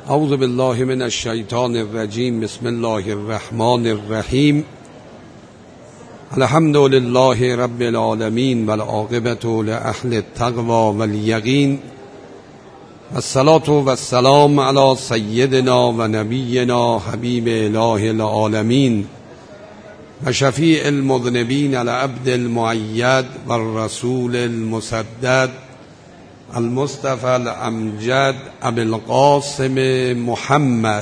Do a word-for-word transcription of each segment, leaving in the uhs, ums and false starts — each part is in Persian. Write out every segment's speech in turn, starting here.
اعوذ بالله من الشیطان الرجیم. بسم الله الرحمن الرحیم. الحمد لله رب العالمین والعاقبة لأهل التقوى والیقین. الصلاة والسلام علی سیدنا و نبینا حبیب اله العالمین و شفیع المذنبین العبد المؤید و الرسول المسدد المصطفى الامجد ابی القاسم محمد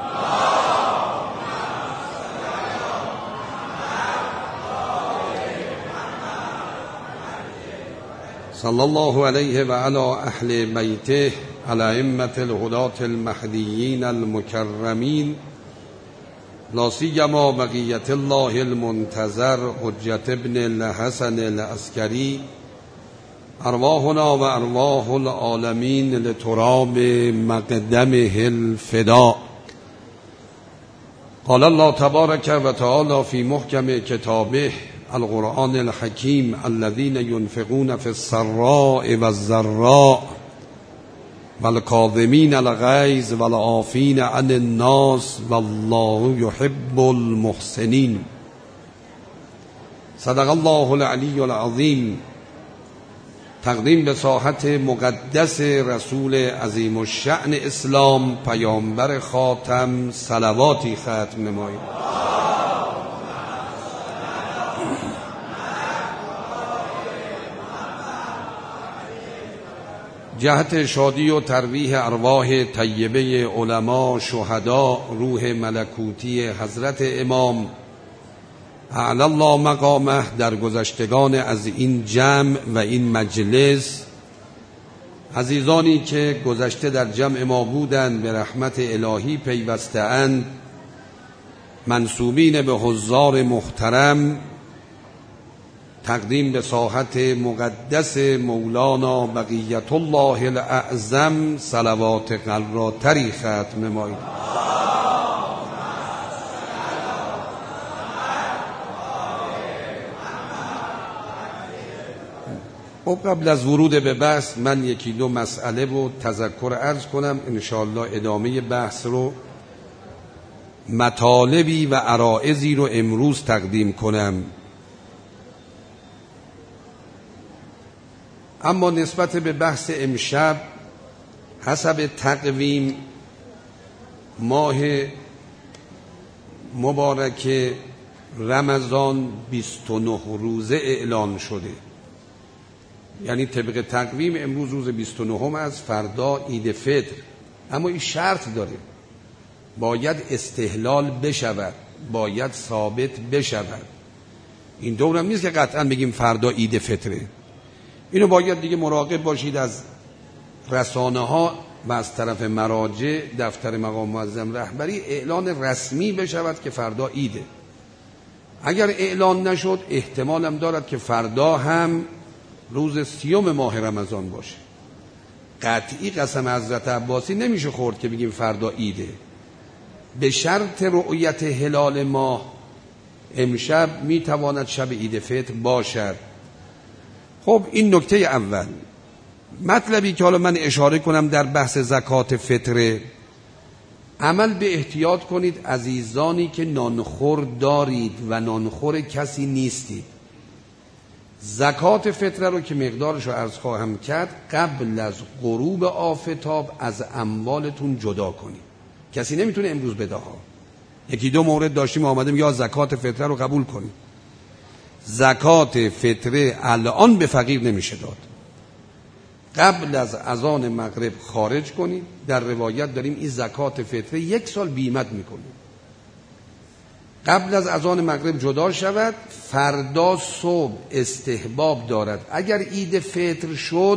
صلی الله علیه و علی اهل بیته الائمة الهداة المهدیین المکرمین، لا سیما بقیة الله المنتظر حجة ابن الحسن العسکری، ارواحنا و ارواح العالمین لتراب مقدمه الفداء. قال الله تبارک و تعالی فی محکم کتابه القرآن الحکیم: الذین ينفقون فی السراء والضراء والکاظمین الغیظ والعافین عن الناس والله یحب المحسنین. صدق الله العلی العظیم. تقدیم به ساحت مقدس رسول عظیم الشأن اسلام، پیامبر خاتم، صلواتی ختم نمایید. جهت شادی و ترویح ارواح طیبه علما، شهدا، روح ملکوتی حضرت امام اعلی الله مقامه در گذشتگان از این جمع و این مجلس، عزیزانی که گذشته در جمع ما بودند به رحمت الهی پیوسته اند، منسوبین به حضار محترم، تقدیم به ساحت مقدس مولانا بقیت الله الاعظم صلوات قراتری ختم نمایید. خب قبل از ورود به بحث من یکی دو مسئله رو تذکر عرض کنم، انشاءالله ادامه بحث رو، مطالبی و عرائضی رو امروز تقدیم کنم. اما نسبت به بحث امشب، حسب تقویم ماه مبارک رمضان بیست و نه روزه اعلان شده، یعنی طبق تقویم امروز روز بیست و نه از فردا عید فطر. اما این شرط داره، باید استحلال بشود، باید ثابت بشود. این دورم نیست که قطعا بگیم فردا عید فطره. اینو باید دیگه مراقب باشید از رسانه ها و از طرف مراجع، دفتر مقام معظم رهبری اعلان رسمی بشود که فردا عیده. اگر اعلان نشد احتمال هم دارد که فردا هم روز سیوم ماه رمضان باشه. قطعی قسم حضرت عباسی نمیشه خورد که بگیم فردا عیده. به شرط رؤیت هلال ماه امشب میتواند شب عید فطر باشد. خب این نکته اول. مطلبی که حالا من اشاره کنم در بحث زکات فطره، عمل به احتیاط کنید عزیزانی که نانخور دارید و نانخور کسی نیستید. زکات فطره رو که مقدارش رو عرض خواهم کرد، قبل از غروب آفتاب از اموالتون جدا کنید. کسی نمیتونه امروز بده ها. یکی دو مورد داشتیم آمدیم یا زکات فطره رو قبول کنید. زکات فطره الان به فقیر نمیشه داد. قبل از اذان مغرب خارج کنید. در روایت داریم این زکات فطره یک سال بیمت میکنید. قبل از اذان مغرب جدا شود. فردا صبح استحباب دارد اگر عید فطر شد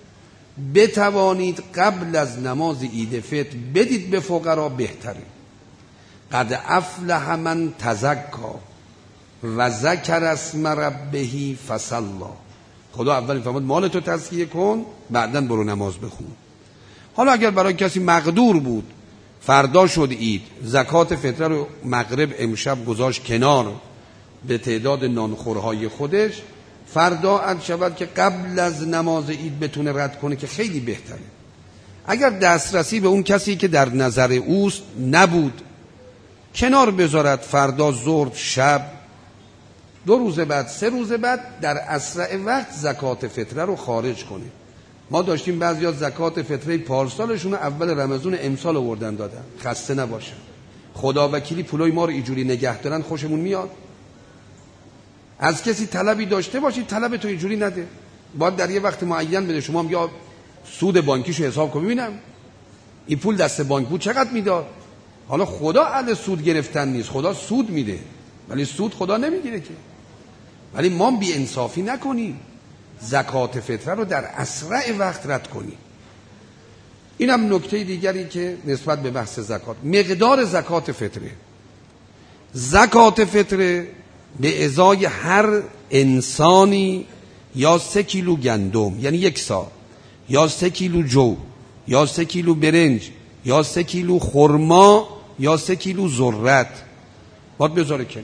بتوانید قبل از نماز عید فطر بدید به فقرا، بهتره. قد افلح من تزکا و ذکر اسم ربه فصلی. خدا اول فرمود مالتو تزکیه کن، بعدن برو نماز بخون. حالا اگر برای کسی مقدور بود فردا شد عید، زکات فطره رو مغرب امشب گذاشت کنار به تعداد نانخورهای خودش، فردا عد شود که قبل از نماز عید بتونه رد کنه که خیلی بهتره. اگر دسترسی به اون کسی که در نظر اوست نبود، کنار بذارد، فردا ظهر شب دو روز بعد سه روز بعد در اسرع وقت زکات فطره رو خارج کنه. ما داشتیم بعضیا زکات فطره پارسالشون اول رمضان امسال آوردن دادن. خسته نباشن، خدا وکیلی پولای ما رو اینجوری نگه دارن خوشمون میاد. از کسی طلبی داشته باشید، طلب تو اینجوری نده، باید در یه وقت معین بده. شما هم یا سود بانکیشو حساب کن ببینم این پول دست بانک بود چقدر میداد. حالا خدا اهل سود گرفتن نیست، خدا سود میده ولی سود خدا نمیگیره که. ولی ما بی انصافی نکنیم، زکات فطره رو در اسرع وقت رد کنیم. اینم نکته دیگری که نسبت به بحث زکات. مقدار زکات فطره، زکات فطره به ازای هر انسانی یا سه کیلو گندم یعنی یک سا، یا سه کیلو جو، یا سه کیلو برنج، یا سه کیلو خرما، یا سه کیلو ذرت باید بذاره کنار.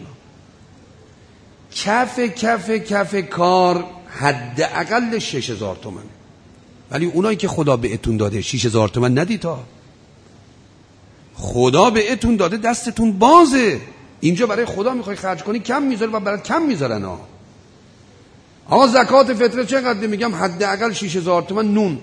کف کف کف کار حداقل شش هزار تومن. ولی اونایی که خدا بهتون داده شش هزار تومن ندید تا خدا بهتون داده دستتون بازه. اینجا برای خدا میخوای خرج کنی کم میذاره و برات کم میذارن ها. آقا زکات فطره چقدر؟ میگم حداقل شش هزار تومن نون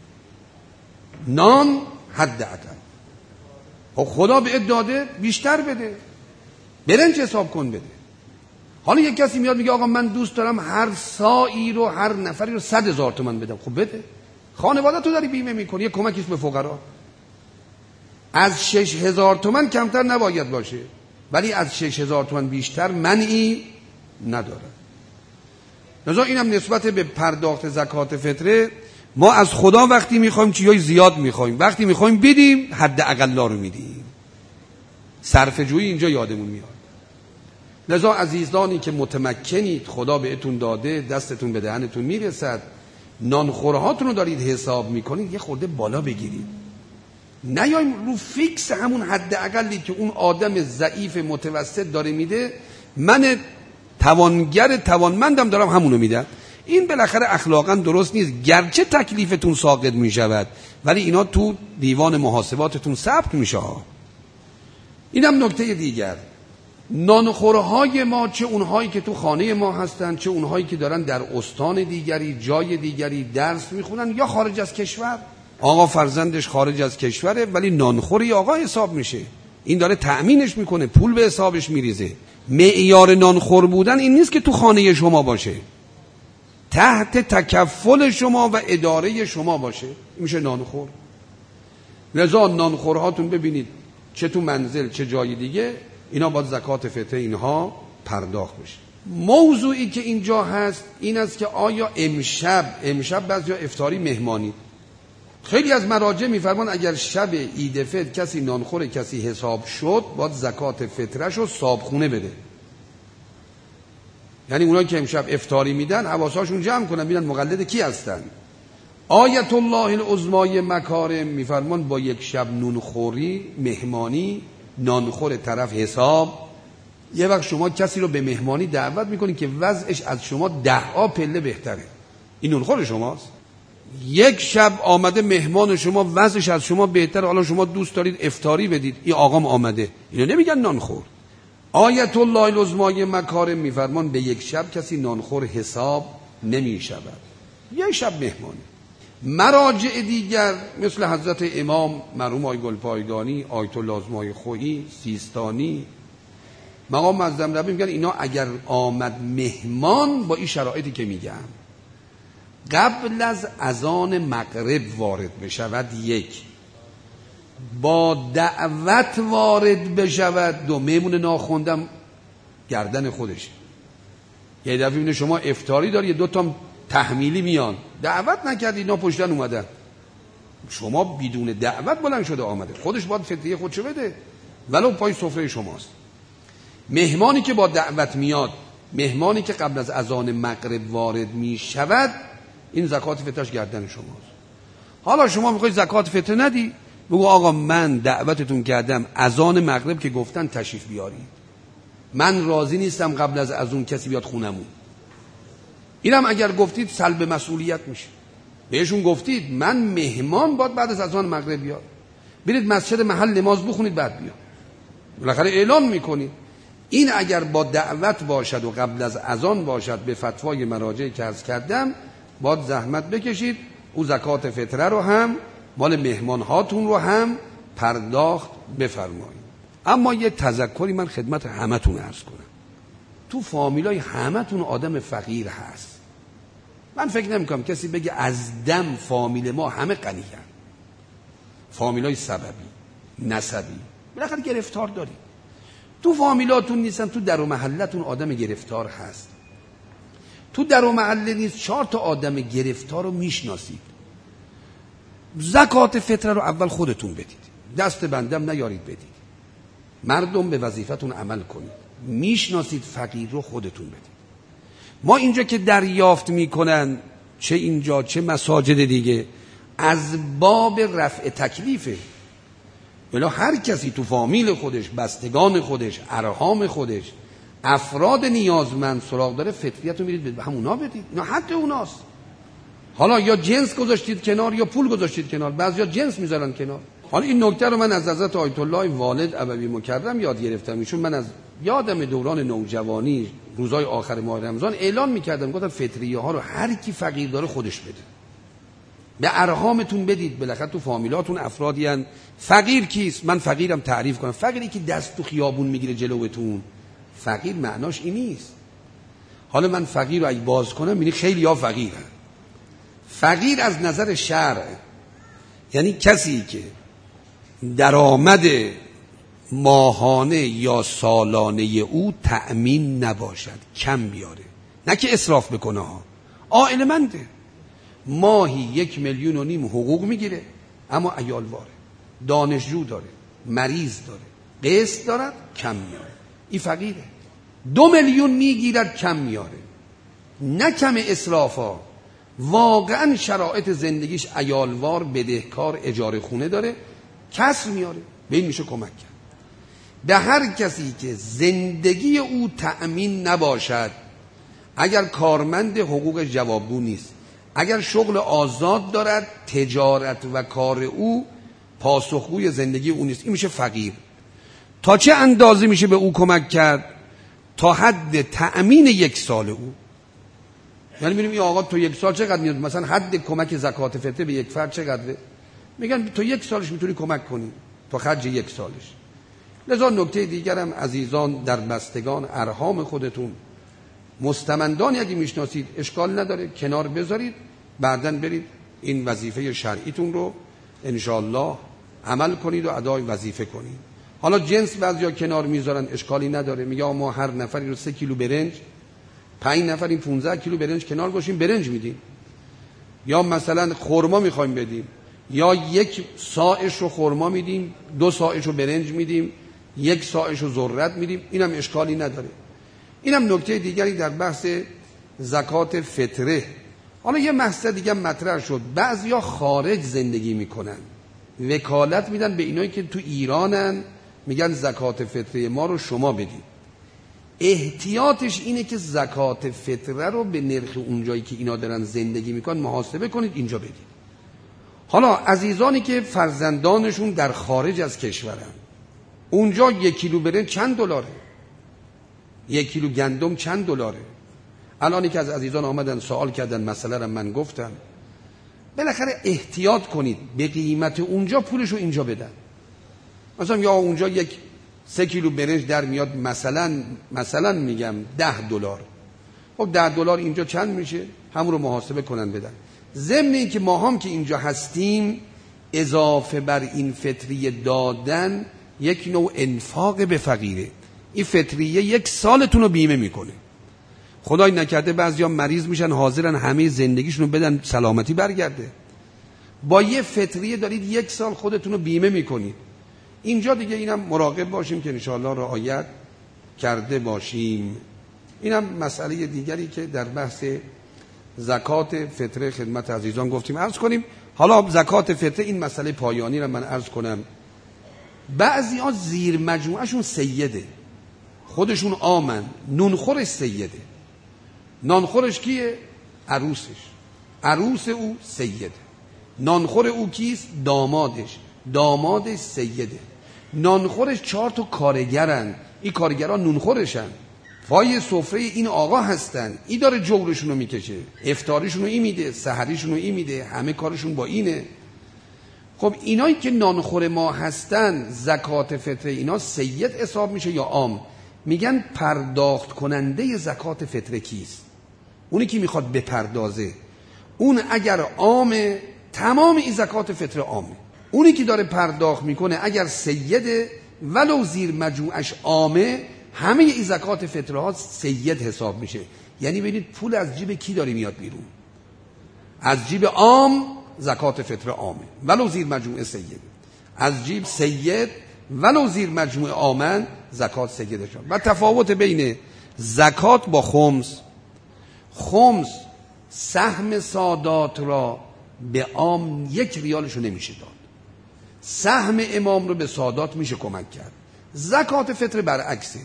نان حداقل. خدا بهت داده بیشتر بده، برنج حساب کن بده. حالا یک کسی میاد میگه آقا من دوست دارم هر سایی رو هر نفری رو صد هزار تومن بدم. خب بده، خانواده تو داری بیمه میکنی، یه کمکیش به فقرا. از شش هزار تومن کمتر نباید باشه، ولی از شش هزار تومن بیشتر منعی نداره. لذا اینم نسبت به پرداخت زکات فطره. ما از خدا وقتی میخوایم چیزای زیاد میخوایم، وقتی میخوایم بدیم حد اقلا رو میدیم. صرفه جویی اینجا یادمون میاد. لذا عزیزانی که متمکنید، خدا بهتون داده، دستتون به دهنتون میرسد، نانخورهاتون رو دارید حساب میکنید، یه خورده بالا بگیرید. نیایم رو فیکس همون حد اقلی که اون آدم ضعیف متوسط داره میده، من توانگر توانمندم دارم همونو میدم. این بالاخره اخلاقا درست نیست. گرچه تکلیفتون ساقط میشود ولی اینا تو دیوان محاسباتتون ثبت میشه. اینم نکته دیگر. نانخورهای ما، چه اونهایی که تو خانه ما هستن، چه اونهایی که دارن در استان دیگری، جای دیگری درس میخونن یا خارج از کشور. آقا فرزندش خارج از کشوره ولی نانخوری آقا حساب میشه، این داره تأمینش میکنه، پول به حسابش میریزه. معیار نانخور بودن این نیست که تو خانه شما باشه، تحت تکفل شما و اداره شما باشه، میشه نانخور. لذا نانخورهاتون ببینید چه تو منزل چه جای دیگه، اینا باید زکات فطره اینها پرداخت بشه. موضوعی که اینجا هست این است که آیا امشب امشب بعضیا افطاری مهمانی، خیلی از مراجع میفرمان اگر شب عید فطر کسی نانخور کسی حساب شد باید زکات فطرش رو صابخونه بده. یعنی اونایی که امشب افطاری میدن حواساشون جمع کنن ببینن مقلد کی هستن. آیت الله العظمای مکارم میفرمان با یک شب نونخوری مهمانی نانخور طرف حساب. یه وقت شما کسی رو به مهمانی دعوت میکنید که وضعش از شما ده ها پله بهتره، این نونخور شماست. یک شب آمده مهمان شما وضعش از شما بهتره، حالا شما دوست دارید افطاری بدید، این آقام آمده، اینو نمیگن نانخور. آیت الله العظمای مکارم میفرمان به یک شب کسی نانخور حساب نمیشود، یک شب مهمانی. مراجع دیگر مثل حضرت امام مرحوم آقای گلپایگانی، آیت الله العظمای خویی، سیستانی، مقام معظم ربی میگن اینا اگر آمد مهمان با این شرایطی که میگم قبل از اذان مغرب وارد بشود، یک با دعوت وارد بشود، دو میمونه ناخوندم گردن خودش. یه دفعه میبینه شما افطاری داری یه دو تا تحمیلی میان، دعوت نکردی اینا پشتن اومدن، شما بدون دعوت بلند شده آمده، خودش باید فطریه خودشو بده ولو پای سفره شماست. مهمانی که با دعوت میاد، مهمانی که قبل از اذان مغرب وارد میشود، این زکات فطرش گردن شماست. حالا شما میخوای زکات فطر ندی، بگو آقا من دعوتتون کردم اذان مغرب که گفتن تشریف بیارید، من راضی نیستم قبل از اذان کسی بیاد خونمون. اینم اگر گفتید سلب مسئولیت میشه. بهشون گفتید من مهمان باد بعد از اذان مغرب بیاد، برید مسجد محل نماز بخونید بعد بیاد. بالاخره اعلان میکنید. این اگر با دعوت باشد و قبل از اذان باشد به فتوای مراجعی که عرض کردم، باید زحمت بکشید او زکات فطره رو هم مال مهمان هاتون رو هم پرداخت بفرمایید. اما یه تذکری من خدمت همتون عرض کنم. تو فامیلای همتون آدم فقیر هست. من فکر نمی کنم کسی بگه از دم فامیل ما همه غنی هستن. فامیلای سببی نسبی بالاخره گرفتار دارید. تو فامیلاتون نیستن، تو در و محلتون آدم گرفتار هست. تو در و محله نیست، چهار تا آدم گرفتار رو میشناسید. زکات فطره رو اول خودتون بدید، دست بندم نیارید بدید. مردم به وظیفتون عمل کنید. میشناسید فقیر رو خودتون بدید. ما اینجا که دریافت میکنن، چه اینجا چه مساجد دیگه، از باب رفع تکلیفه. ولی هر کسی تو فامیل خودش، بستگان خودش، ارحام خودش، افراد نیازمند سراغ داره، فطریت رو میرید به همونا بدید. اینا حق اوناست. حالا یا جنس گذاشتید کنار یا پول گذاشتید کنار، بعضیا جنس میذارن کنار. حالا این نکته رو من از حضرت آیت الله والد ابوی مکرم یاد گرفتم. ایشون من از یادم دوران نوجوانی روزهای آخر ماه رمضان اعلان میکردم، گفتم فطریه ها رو هر کی فقیر داره خودش بده، به ارحامتون بدید. بالاخره تو فامیلاتون افرادی ان. فقیر کیست؟ من فقیرم تعریف کنم. فقیری که دست تو خیابون میگیره جلوتون، فقیر معناش این نیست. حالا من فقیر رو اگه باز کنم میبینی خیلی ها فقیرن. فقیر از نظر شرع یعنی کسی که درآمد ماهانه یا سالانه او تأمین نباشد، کم بیاره، نه که اسراف بکنه ها. عائلمنده، ماهی یک میلیون و نیم حقوق میگیره اما عیالواره، دانشجو داره، مریض داره، قسط دارد، کم میاره. این فقیره. دو میلیون میگیرد، کم میاره، نه کم اسرافا. واقعا شرایط زندگیش عیالوار، بدهکار، اجاره خونه داره، کسر میاره، به این میشه کمک کرد. به هر کسی که زندگی او تأمین نباشد، اگر کارمند حقوق جوابگو نیست، اگر شغل آزاد دارد، تجارت و کار او پاسخگوی زندگی او نیست، این میشه فقیر. تا چه اندازه میشه به او کمک کرد؟ تا حد تأمین یک سال او. یعنی میگیم این آقا تو یک سال چقدر میاد؟ مثلا حد کمک زکات فطره به یک فرد چقدره؟ میگن تو یک سالش میتونی کمک کنی، تو خرج یک سالش. لذا نکته دیگرم عزیزان در بستگان ارحام خودتون، مستمندان اگه میشناسید اشکال نداره کنار بذارید، بعدن برید این وظیفه شرعیتون رو انشاءالله عمل کنید و ادای وظیفه کنید. حالا جنس بعضیا کنار میذارن، اشکالی نداره. میگه ما هر نفری رو سه کیلو برنج، پنج نفریم پونزده کیلو برنج کنار گوشیم برنج میدیم، یا مثلا خرما میخوایم بدیم، یا یک ساعش رو خرما میدیم، دو ساعش رو برنج میدیم، یک ساعش رو ذرت میدیم، اینم اشکالی نداره. اینم نکته دیگری در بحث زکات فطره. حالا یه بحث دیگه مطرح شد، بعضیا خارج زندگی میکنن، وکالت میدن به اینایی که تو ایرانن، میگن زکات فطره ما رو شما بدید. احتیاطش اینه که زکات فطره رو به نرخ اونجایی که اینا دارن زندگی میکنن محاسبه کنید، اینجا بدید. حالا عزیزانی که فرزندانشون در خارج از کشورن، اونجا یک کیلو برنج چند دلاره؟ یک کیلو گندم چند دلاره؟ الانی که از عزیزان آمدن سوال کردن مسئله رو من گفتم بالاخره احتیاط کنید به قیمت اونجا پولشو اینجا بدن. مثلا یا اونجا یک سه کیلو برنج در میاد مثلا مثلا میگم ده دلار، خب ده دلار اینجا چند میشه؟ همون رو محاسبه کنن بدن. ضمن این که ما هم که اینجا هستیم اضافه بر این فطریه دادن یک نوع انفاق به فقیره. این فطریه یک سالتون رو بیمه میکنه. خدای نکرده بعضیا مریض میشن حاضرن همه زندگیشون رو بدن سلامتی برگرده. با یه فطریه دارید یک سال خودتون رو بیمه میکنید. اینجا دیگه اینم مراقب باشیم که انشاءالله رعایت کرده باشیم. اینم مسئله دیگری که در بحث زکات فطره خدمت عزیزان گفتیم عرض کنیم. حالا زکات فطره این مسئله پایانی رو من عرض کنم. بعضی ها زیر مجموعهشون سیده، خودشون آمن، نونخورش سیده. نانخورش کیه؟ عروسش. عروس او سید، نانخور او کیست؟ دامادش، دامادش سیده، نانخورش چهار تا کارگرن، این کارگران نونخورشن، پای سفره این آقا هستن، این داره جورشون رو میکشه، افطاریشون رو این میده، سحریشون رو این میده، همه کارشون با اینه. خب اینایی که نانخور ما هستن زکات فطره اینا سید حساب میشه یا عام؟ میگن پرداخت کننده زکات فطره کیست؟ اونی که میخواد بپردازه، اون اگر عامه تمام این زکات فطره عامه، اونی که داره پرداخت میکنه اگر سیده ولو زیر مجموعش عامه، همه این زکات فطره ها سید حساب میشه. یعنی ببینید پول از جیب کی داره میاد بیرون؟ از جیب عام زکات فطره عامه ولو زیر مجموعه سید، از جیب سید ولو زیر مجموعه عامن زکات سیدشان. و تفاوت بین زکات با خمس، خمس سهم سادات را به عام یک ریالشو نمیشه داد، سهم امام رو به سادات میشه کمک کرد. زکات فطره برعکسه،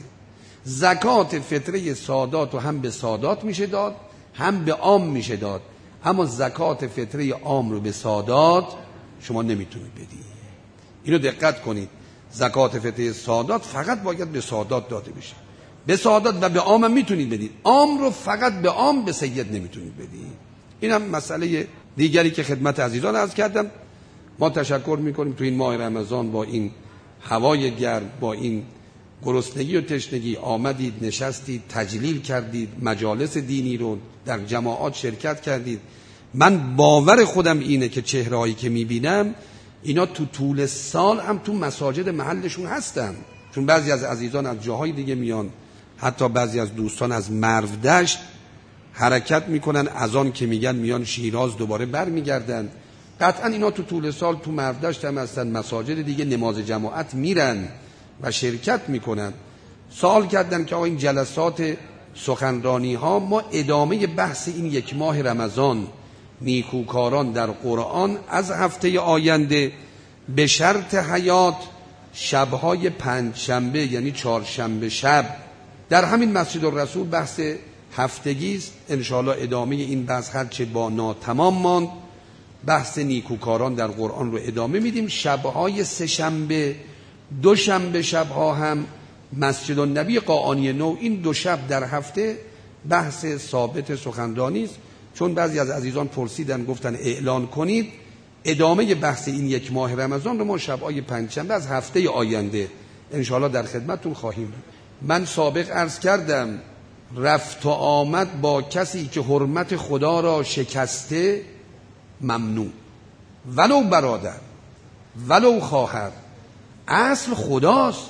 زکات فطره سادات رو هم به سادات میشه داد هم به عام میشه داد، اما زکات فطره عام رو به سادات شما نمیتونید بدید. اینو دقت کنید، زکات فطره سادات فقط باید به سادات داده بشه، به سادات و به عام هم میتونید بدید، عام رو فقط به عام به سید نمیتونید بدید. این هم مسئله دیگری که خدمت عزیزان عرض کردم. ما تشکر میکنیم تو این ماه رمضان با این هوای گرم، با این گرسنگی و تشنگی آمدید، نشستید، تجلیل کردید، مجالس دینی رو در جماعات شرکت کردید. من باور خودم اینه که چهرهایی که میبینم اینا تو طول سال هم تو مساجد محلشون هستن، چون بعضی از عزیزان از جاهای دیگه میان، حتی بعضی از دوستان از مرودشت حرکت میکنن، از آن که میگن میان شیراز دوباره بر میگردن. قطعا اینا تو طول سال تو مرودشت هم هستن، مساجد دیگه نماز جماعت میرن و شرکت میکنن. سوال کردن که آقا این جلسات سخنرانی ها ما ادامه بحث این یک ماه رمضان نیکوکاران در قرآن از هفته آینده به شرط حیات شبهای پنج شنبه یعنی چهارشنبه شب در همین مسجد الرسول بحث هفتگی است. انشاءالله ادامه این بحث هرچه با ناتمام ماند بحث نیکوکاران در قرآن رو ادامه میدیم. شبهای سه شنبه دو شنبه شبها هم مسجد النبی قاآنی نو، این دو شب در هفته بحث ثابت سخنرانی است. چون بعضی از عزیزان پرسیدن گفتن اعلان کنید ادامه بحث این یک ماه رمضان رو ما شبهای پنجشنبه از هفته آینده انشاءالله در خدمتتون خواهیم بود. من سابق عرض کردم رفت و آمد با کسی که حرمت خدا را شکسته ممنوع، ولو برادر ولو خواهر، اصل خداست.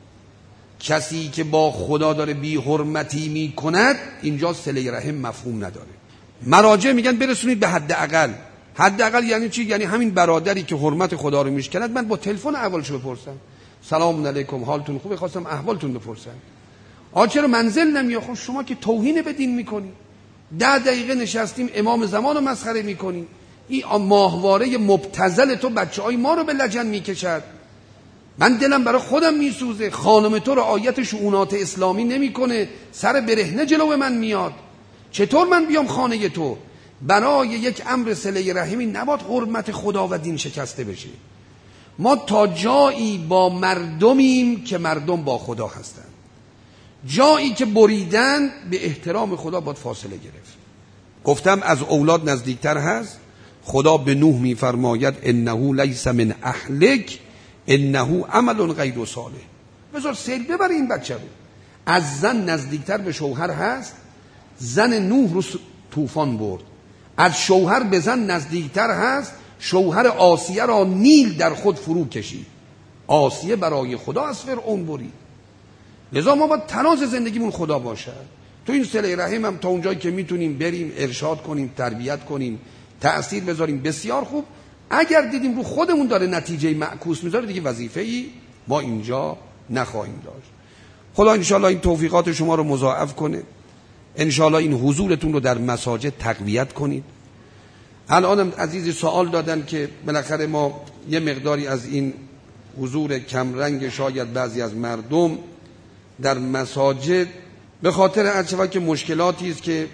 کسی که با خدا داره بی حرمتی می کند اینجا صله رحم مفهوم نداره. مراجع میگن برسونید به حد اقل. حد اقل یعنی چی؟ یعنی همین برادری که حرمت خدا رو میشکند من با تلفن احوالشو بپرسم، سلام علیکم حالتون خوبه، خواستم احوالتون بپرسم. آ چرا منزل نمیاد؟ خب شما که توهین به دین میکنی. ده دقیقه نشستیم امام زمان رو مسخره میکنی. این ماهواره مبتذل تو بچهای ما رو به لجن میکشد. من دلم برای خودم میسوزه، خانم تو رعایت شؤونات اسلامی نمیکنه، سر برهنه جلو من میاد. چطور من بیام خانه تو؟ برای یک امر صله رحمی نباید حرمت خدا و دین شکسته بشه. ما تا جایی با مردمیم که مردم با خدا هستن، جایی که بریدن به احترام خدا باید فاصله گرفت. گفتم از اولاد نزدیکتر هست. خدا به نوح میفرماید انه لیس من اهلک انه عمل غیر صالح. بذار سیل ببر این بچه رو. از زن نزدیکتر به شوهر هست. زن نوح رو طوفان برد. از شوهر به زن نزدیکتر هست. شوهر آسیه را نیل در خود فرو کشید. آسیه برای خدا از فرعون برید. لذا ما باید تراز زندگیمون خدا باشه. تو این صله رحم هم تا اونجایی که میتونیم بریم ارشاد کنیم، تربیت کنیم، تأثیر بذاریم، بسیار خوب. اگر دیدیم رو خودمون داره نتیجه معکوس میذاره دیگه وظیفه‌ای ما اینجا نخواهیم داشت. خدا انشالله این توفیقات شما رو مضاعف کنه. انشالله این حضورتون رو در مساجد تقویت کنید. الانم عزیزی سوال دادن که بالاخره ما یه مقداری از این حضور کمرنگ شاید بعضی از مردم در مساجد به خاطر هرچه که مشکلاتی است که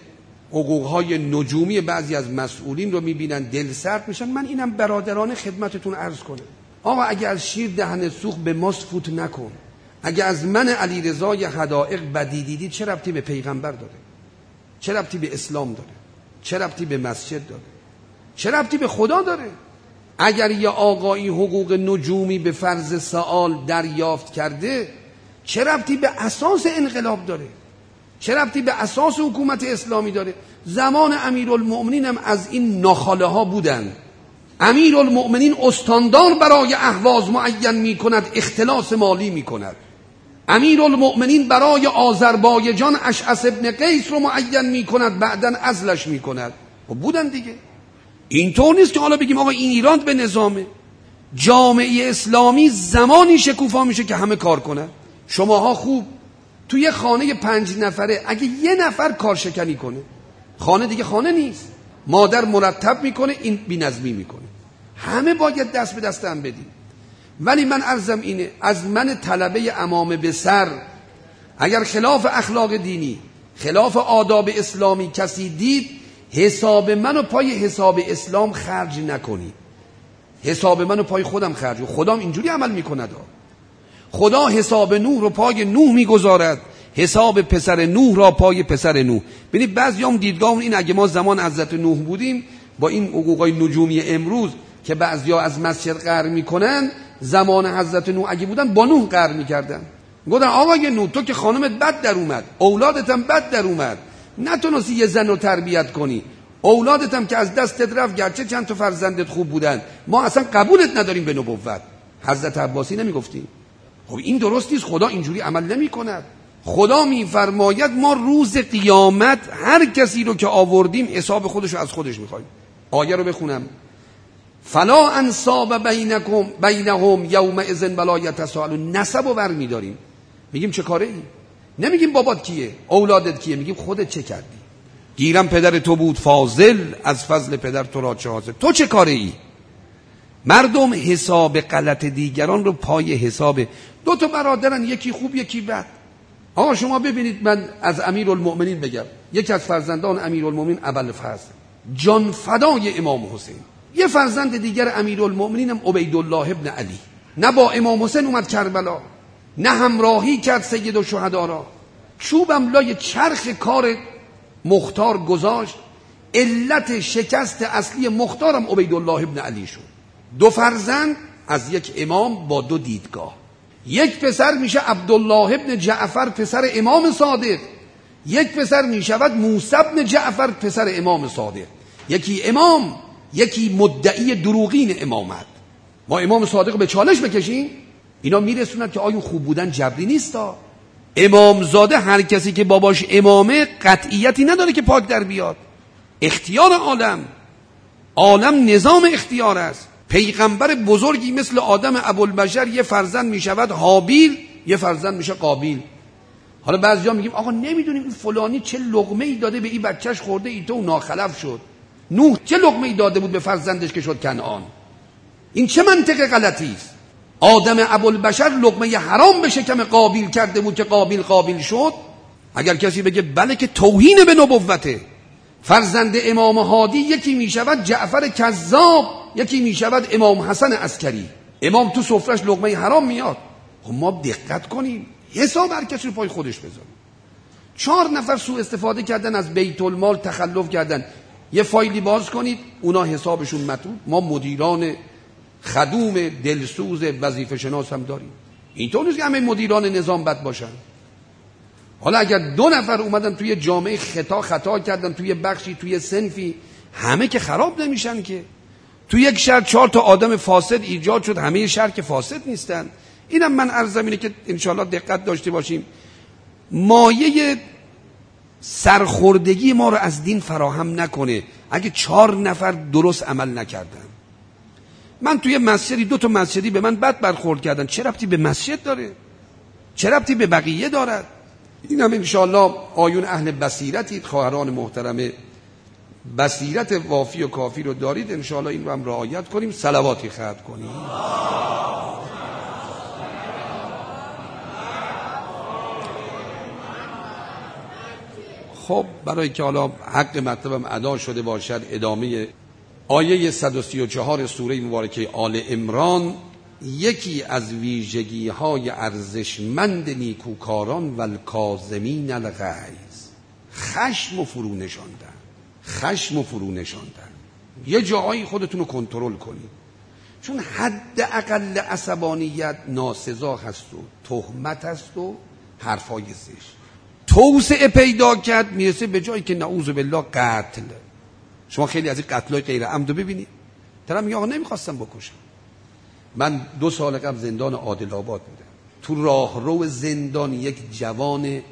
حقوقهای نجومی بعضی از مسئولین رو میبینن دل سرد میشن. من اینم برادرانه خدمتتون عرض کنم، آقا اگه از شیر دهن سوخت به ماست فوت نکن. اگه از من علیرضای حدائق بدی دیدی چه ربطی به پیغمبر داره؟ چه ربطی به اسلام داره؟ چه ربطی به مسجد داره؟ چه ربطی به خدا داره؟ اگر یه آقایی حقوق نجومی به فرض سوال دریافت کرده چه ربطی به اساس انقلاب داره؟ چه ربطی به اساس حکومت اسلامی داره؟ زمان امیرالمؤمنین هم از این ناخاله ها بودن. امیرالمؤمنین استاندار برای اهواز معین می کند، اختلاس مالی می کند. امیرالمؤمنین برای آذربایجان اشعث ابن قیس رو معین می کند، بعدن عزلش می کند. و بودن دیگه. اینطور نیست که حالا بگیم آقا این ایران به نظامه. جامعه اسلامی زمانی شکوفا میشه که همه کار کنن. شماها خوب توی خانه پنج نفره اگه یه نفر کارشکنی کنه، خانه دیگه خانه نیست. مادر مرتب میکنه، این بی‌نظمی میکنه. همه باید دست به دست هم بدیم. ولی من عرضم اینه، از من طلبه عمامه به سر اگر خلاف اخلاق دینی، خلاف آداب اسلامی کسی دید، حساب منو پای حساب اسلام خرج نکنی. حساب منو پای خودم خرج. خدام اینجوری عمل میکند. خدا حساب نوح رو پای نوح میگذارد، حساب پسر نوح را پای پسر نوح. ببینید بعضیام دیدگاهمون این اگه ما زمان حضرت نوح بودیم با این حقوقای نجومی امروز که بعضیا از مسجد قهر میکنن، زمان حضرت نوح اگه بودن با نوح قهر میکردن. گفتن آقای نوح تو که خانمت بد در اومد، اولادت هم بد در اومد، نتونستی یه زن رو تربیت کنی، اولادت هم که از دستت رفت، گرچه چند تا فرزندت خوب بودن، ما اصلا قبولت نداریم به نبوت. حضرت عباسی نمیگفتیم؟ خب این درست نیست. خدا اینجوری عمل نمی کند. خدا میفرماید ما روز قیامت هر کسی رو که آوردیم حساب خودش رو از خودش میخوایم. آیه رو بخونم: فلا انساب بینکم بینهم یومئذ ولا یتساءلون. نسب رو بر میداریم، میگیم چه کاره ای؟ نمیگیم بابات کیه، اولادت کیه، میگیم خودت چه کردی. گیرم پدر تو بود فاضل، از فضل پدر تو را چه حاصل، تو چه کاره ای؟ مردم حساب غلط دیگران رو پای حساب دو تا برادرن، یکی خوب یکی بد. آقا شما ببینید، من از امیرالمؤمنین بگم، یکی از فرزندان امیرالمؤمنین ابوالفضل جان فدای امام حسین، یه فرزند دیگر امیرالمؤمنین هم عبیدالله ابن علی، نه با امام حسین اومد کربلا، نه همراهی کرد سید الشهدا را، چوبم لای چرخ کار مختار گذاشت. علت شکست اصلی مختارم عبیدالله ابن علی شد. دو فرزند از یک امام با دو دیدگاه. یک پسر میشه عبدالله ابن جعفر پسر امام صادق، یک پسر میشود موسی ابن جعفر پسر امام صادق. یکی امام، یکی مدعی دروغین امامت. ما امام صادق به چالش بکشیم، اینا میرسونن که آیون خوب بودن جبری نیستا. امامزاده هر کسی که باباش امامه قطعیتی نداره که پاک در بیاد. اختیار عالم، عالم نظام اختیار است. پیغمبر بزرگی مثل آدم ابوالبشر یه فرزند میشود حابیل، یه فرزند میشه قابیل. حالا بعضیا میگیم آقا نمیدونیم این فلانی چه لقمه ای داده به این بچهش خورده ایتو و ناخلف شد. نوح چه لقمه ای داده بود به فرزندش که شد کنعان. این چه منطق غلطی است؟ آدم ابوالبشر لقمه حرام به شکم قابیل کرده بود که قابیل قابیل شد. اگر کسی بگه بله که توهین به نبوته. فرزند امام هادی یکی میشود جعفر کذاب، یکی میشود امام حسن عسکری. امام تو سفرش لقمه حرام میاد. خب ما دقت کنیم، حساب هر کسی رو پای خودش بذاریم. چهار نفر سوء استفاده کردن از بیت المال، تخلف کردن. یه فایلی باز کنید اونا حسابشون مطلوب. ما مدیران خدوم دلسوز وظیفه شناس هم داریم. اینطور نیست که همه مدیران نظام بد باشن. حالا اگر دو نفر اومدن توی جامعه خطا خطا کردن، توی بخشی، توی صنفی، همه که خراب نمیشن که. توی یک شهر چهار تا آدم فاسد ایجاد شد، همه شهر که فاسد نیستن. اینم من عرضم اینه که انشالله دقت داشته باشیم، مایه سرخوردگی ما رو از دین فراهم نکنه اگه چهار نفر درست عمل نکردن. من توی مسجدی دو تا مسجدی به من بد برخورد کردن، چه ربطی به مسجد داره؟ چه ربطی به بقیه دارد؟ این هم انشاءالله آیون اهل بصیرتید، خواهران محترم بصیرت وافی و کافی رو دارید، انشاءالله این رو هم رعایت کنیم، صلواتی ختم کنیم. خب برای که حالا حق مطلبم ادا شده باشد، ادامه آیه صد و سی و چهار سوره مبارکه آل عمران، یکی از ویژگی های ارزشمند نیکوکاران والکاظمین الغیظ، خشم و فرو نشاندن. خشم و فرو نشاندن. یه جایی خودتون رو کنترل کنید، چون حد اقل عصبانیت ناسزا هست و تهمت هست و حرفای زشت. توسعه پیدا کرد میرسه به جایی که نعوذ بالله قتل. شما خیلی از این قتلای غیر عمد رو ببینید، طرف میگه آقا نمیخواستم بکشم. من دو سال قبل زندان عادل آباد بودم، تو راهرو زندان یک جوان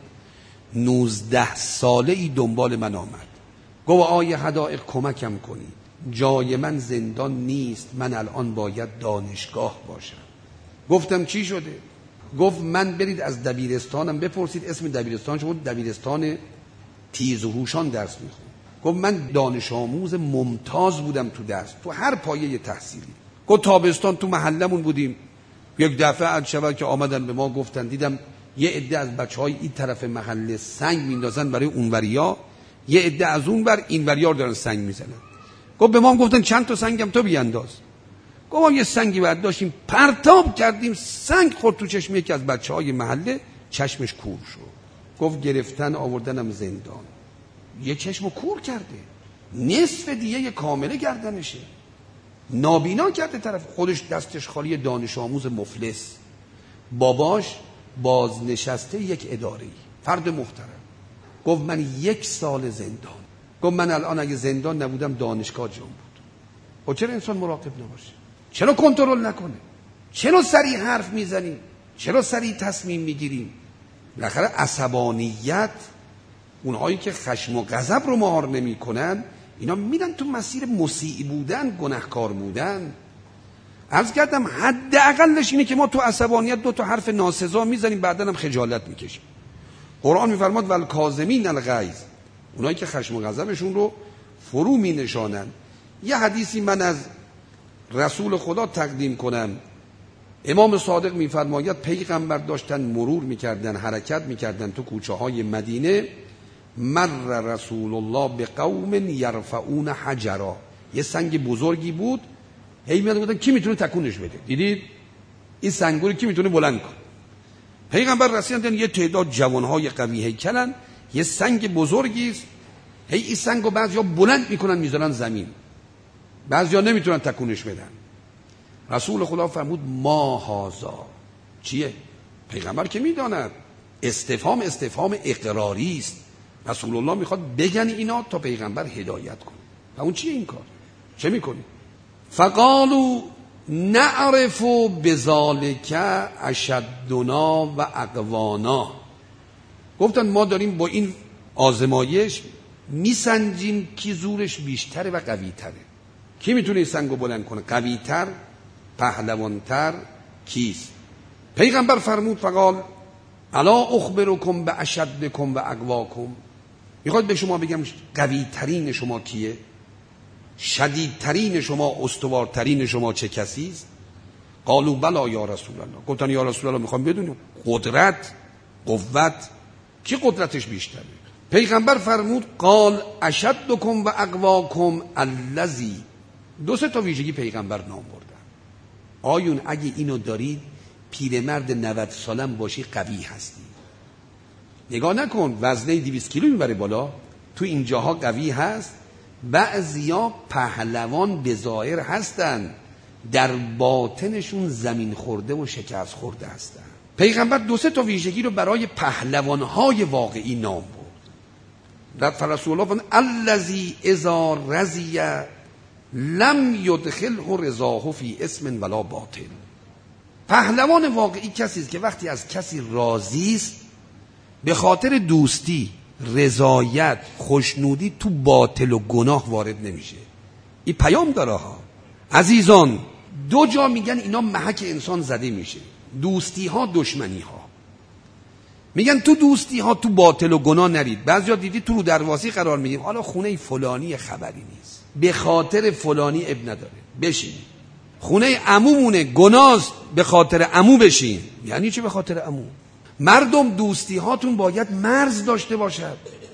نوزده ساله ای دنبال من آمد، گفت آیه حدائق کمکم کنید، جای من زندان نیست، من الان باید دانشگاه باشم. گفتم چی شده؟ گفت من برید از دبیرستانم بپرسید اسم دبیرستان شما، دبیرستان تیزهوشان درس میخون. گفت من دانش آموز ممتاز بودم تو درس، تو هر پایه تحصیلی. گفت تابستان تو محلمون بودیم، یک دفعه عد شود که آمدن به ما گفتن، دیدم یه عده از بچهای این طرف محله سنگ میندازن برای اونوریا، یه عده از اون بر این وریا دارن سنگ میزنن. گفت به ما هم گفتن چند تا سنگم تو بیانداز. گفتم یه سنگی برداشتیم پرتاب کردیم، سنگ خورد تو چشم یکی از بچهای محله، چشمش کور شد. گفت گرفتن آوردنم زندان. یه چشمو کور کرده، نصف دیگه کامله گردنشه، نابینا کرده طرف. خودش دستش خالی، دانش آموز مفلس، باباش بازنشسته یک اداره‌ای، فرد محترم. گفت من یک سال زندان. گفت من الان اگه زندان نبودم دانشگاه جام بود. و چرا انسان مراقب نباشه؟ چرا کنترل نکنه؟ چرا سریع حرف میزنیم؟ چرا سریع تصمیم میگیریم؟ بالاخره عصبانیت، اونهایی که خشم و غضب رو مهار نمیکنن، اینا میرن تو مسیر مسیء بودن، گناهکار بودن. عرض کردم حد اقلش اینه که ما تو عصبانیت دو تا حرف ناسزا میزنیم، بعدن هم خجالت میکشیم. قرآن میفرماد والکاظمین الغیظ، اونایی که خشم و غضبشون رو فرو می نشانن. یه حدیثی من از رسول خدا تقدیم کنم. امام صادق میفرماید پیغمبر داشتن مرور میکردن، حرکت میکردن تو کوچه های مدینه، مر رسول الله به قوم یرفعون حجرا، یه سنگ بزرگی بود، هی میاد گفتن کی میتونه تکونش بده؟ دیدید این سنگو رو کی میتونه بلند کنه؟ پیغمبر رسیدن یه تعداد جوانهای قوی هیکلن، یه سنگ بزرگی است، هی این سنگو بعضیا بلند میکنن میذارن زمین، بعضیا نمیتونن تکونش بدن. رسول خدا فرمود ما هازا، چیه؟ پیغمبر که میداند استفهام استفهام اقراری است، رسول الله میخواد بگن اینا تا پیغمبر هدایت کنه. و اون چیه این کار؟ چه میکنی؟ فقالو نعرف بذالک اشدنا و اقوانا، گفتن ما داریم با این آزمایش میسنجیم کی زورش بیشتره و قوی تره، کی میتونه این سنگو بلند کنه، قوی تر، پهلوان تر کیست؟ پیغمبر فرمود فقال الا اخبرکم به اشدکم و اقواکم، میخواد به شما بگم قوی ترین شما کیه، شدیدترین شما، استوارترین شما چه کسی است؟ قالوا بلا یا رسول الله، گفتن یا رسول الله میخوام بدونیم قدرت، قوت، کی قدرتش بیشتره؟ پیغمبر فرمود قال اشدکم و اقواکم الذی، دو سه تا ویژگی پیغمبر نام بردن. آیون اگه اینو دارید پیرمرد نود سالم باشی قوی هستی. نگاه نکن وزنه دویست کیلو میبره بالا، تو اینجاها قوی هست. بعضیا پهلوان به ظاهر هستن، در باطنشون زمین خورده و شکست خورده هستن. پیغمبر دو سه تا ویژگی رو برای پهلوانهای واقعی نام برد. در فرسول الله الذی اذا رضی لم یدخله رضاه فی اسم ولا باطل. پهلوان واقعی کسی است که وقتی از کسی راضی است به خاطر دوستی، رضایت، خوشنودی تو باطل و گناه وارد نمیشه. این پیام داره ها عزیزان. دو جا میگن اینا محک انسان زده میشه، دوستی ها، دشمنی ها. میگن تو دوستی ها تو باطل و گناه نرید. بعضیا دیدی تو رو درواسی قرار میگیم، حالا خونه فلانی خبری نیست، به خاطر فلانی اب نداره بشین. خونه عمومونه گناست، به خاطر عمو بشین. یعنی چی به خاطر عمو؟ مردم دوستی هاتون باید مرز داشته باشد.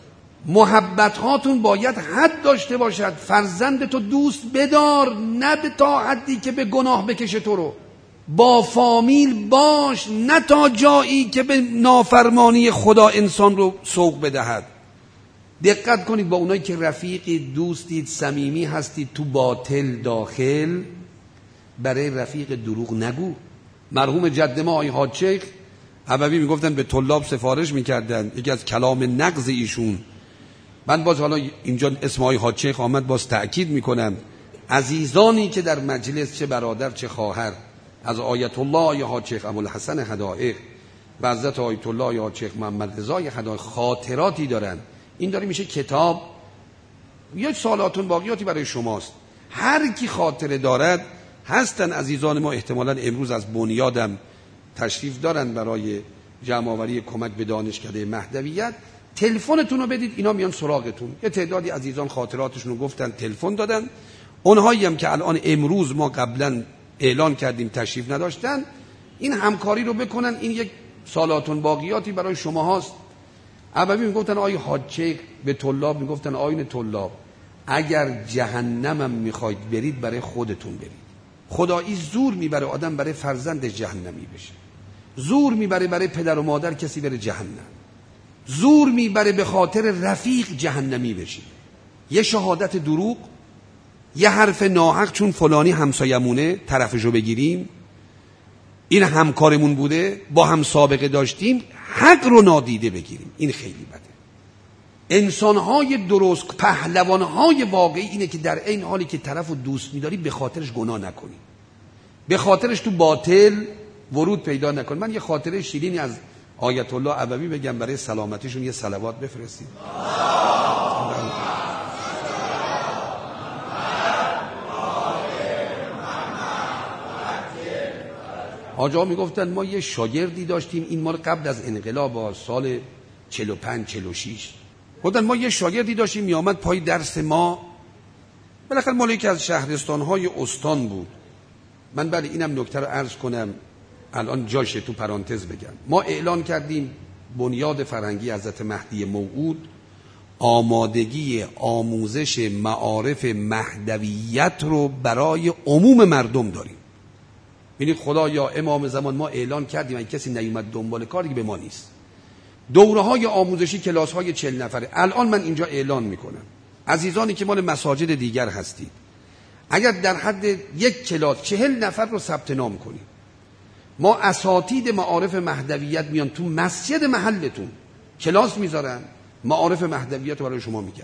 محبت هاتون باید حد داشته باشد. فرزند تو دوست بدار، نه به تا حدی که به گناه بکشه تو رو. با فامیل باش، نه تا جایی که به نافرمانی خدا انسان رو سوق بدهد. دقت کنید با اونایی که رفیقی، دوستید، صمیمی هستید تو باطل داخل، برای رفیق دروغ نگو. مرحوم جد ما آقای حاج شیخ عبوی میگفتن به طلاب سفارش میکردن، یکی از کلام نقض ایشون، من باز حالا اینجا اسم آقای حاج شیخ آمد باز تأکید میکنم، عزیزانی که در مجلس چه برادر چه خواهر از آیت الله آقای حاج شیخ ابوالحسن حدائق و حضرت آیت الله آقای حاج شیخ محمد رضا حدائق خاطراتی دارن، این داره میشه کتاب یا سالاتون باقیاتی برای شماست. هر کی خاطره دارد هستن عزیزان ما، احتمالاً امروز از بنیادم تشریف دارن برای جمع آوری کمک به دانشکده مهدویت. تلفنتون رو بدید، اینا میان سراغتون. یه تعدادی عزیزان خاطراتشون رو گفتن، تلفن دادن. اونهایی هم که الان امروز ما قبلا اعلان کردیم تشریف نداشتن، این همکاری رو بکنن. این یک سالاتون باقیاتی برای شما هاست. عبوی میگفتن آقای حاج شیخ به طلاب میگفتن آیین طلاب، اگر جهنمم میخواید برید برای خودتون برید. خدایی زور میبره آدم برای فرزند جهنمی بشه، زور میبره برای پدر و مادر کسی بره جهنم، زور میبره به خاطر رفیق جهنمی بشه. یه شهادت دروغ، یه حرف ناحق چون فلانی همسایمونه طرفشو بگیریم، این همکارمون بوده با هم سابقه داشتیم، حق رو نادیده بگیریم، این خیلی بده. انسانهای درست، پهلوانهای واقعی اینه که در این حالی که طرف رو دوست می‌داری به خاطرش گناه نکنی، به خاطرش تو باطل ورود پیدا نکنی. من یه خاطره شیرینی از آیت الله عبوی بگم برای سلامتیشون، یه صلوات بفرستید. آجا میگفتن ما یه شاگردی داشتیم، این مال قبل از انقلاب سال چهل و پنج چهل و شش، گفتن ما یه شاگردی داشتیم میامد پای درس ما، بالاخره مال یکی از شهرستان‌های استان بود. من برای اینم نکته رو عرض کنم، الان جاشه تو پرانتز بگم. ما اعلان کردیم بنیاد فرهنگی حضرت مهدی موعود آمادگی آموزش معارف مهدویت رو برای عموم مردم داریم. ببینید خدا یا امام زمان ما اعلان کردیم اگه کسی نیومد دنبال کار دیگه به ما نیست. دوره های آموزشی کلاس های چهل نفره. الان من اینجا اعلان میکنم عزیزانی که مال مساجد دیگر هستید، اگر در حد یک کلاس چهل نفر رو ثبت نام کنید، ما اساتید معارف مهدویت میان تو مسجد محلتون کلاس میذارن، معارف مهدویت رو برای شما میگن.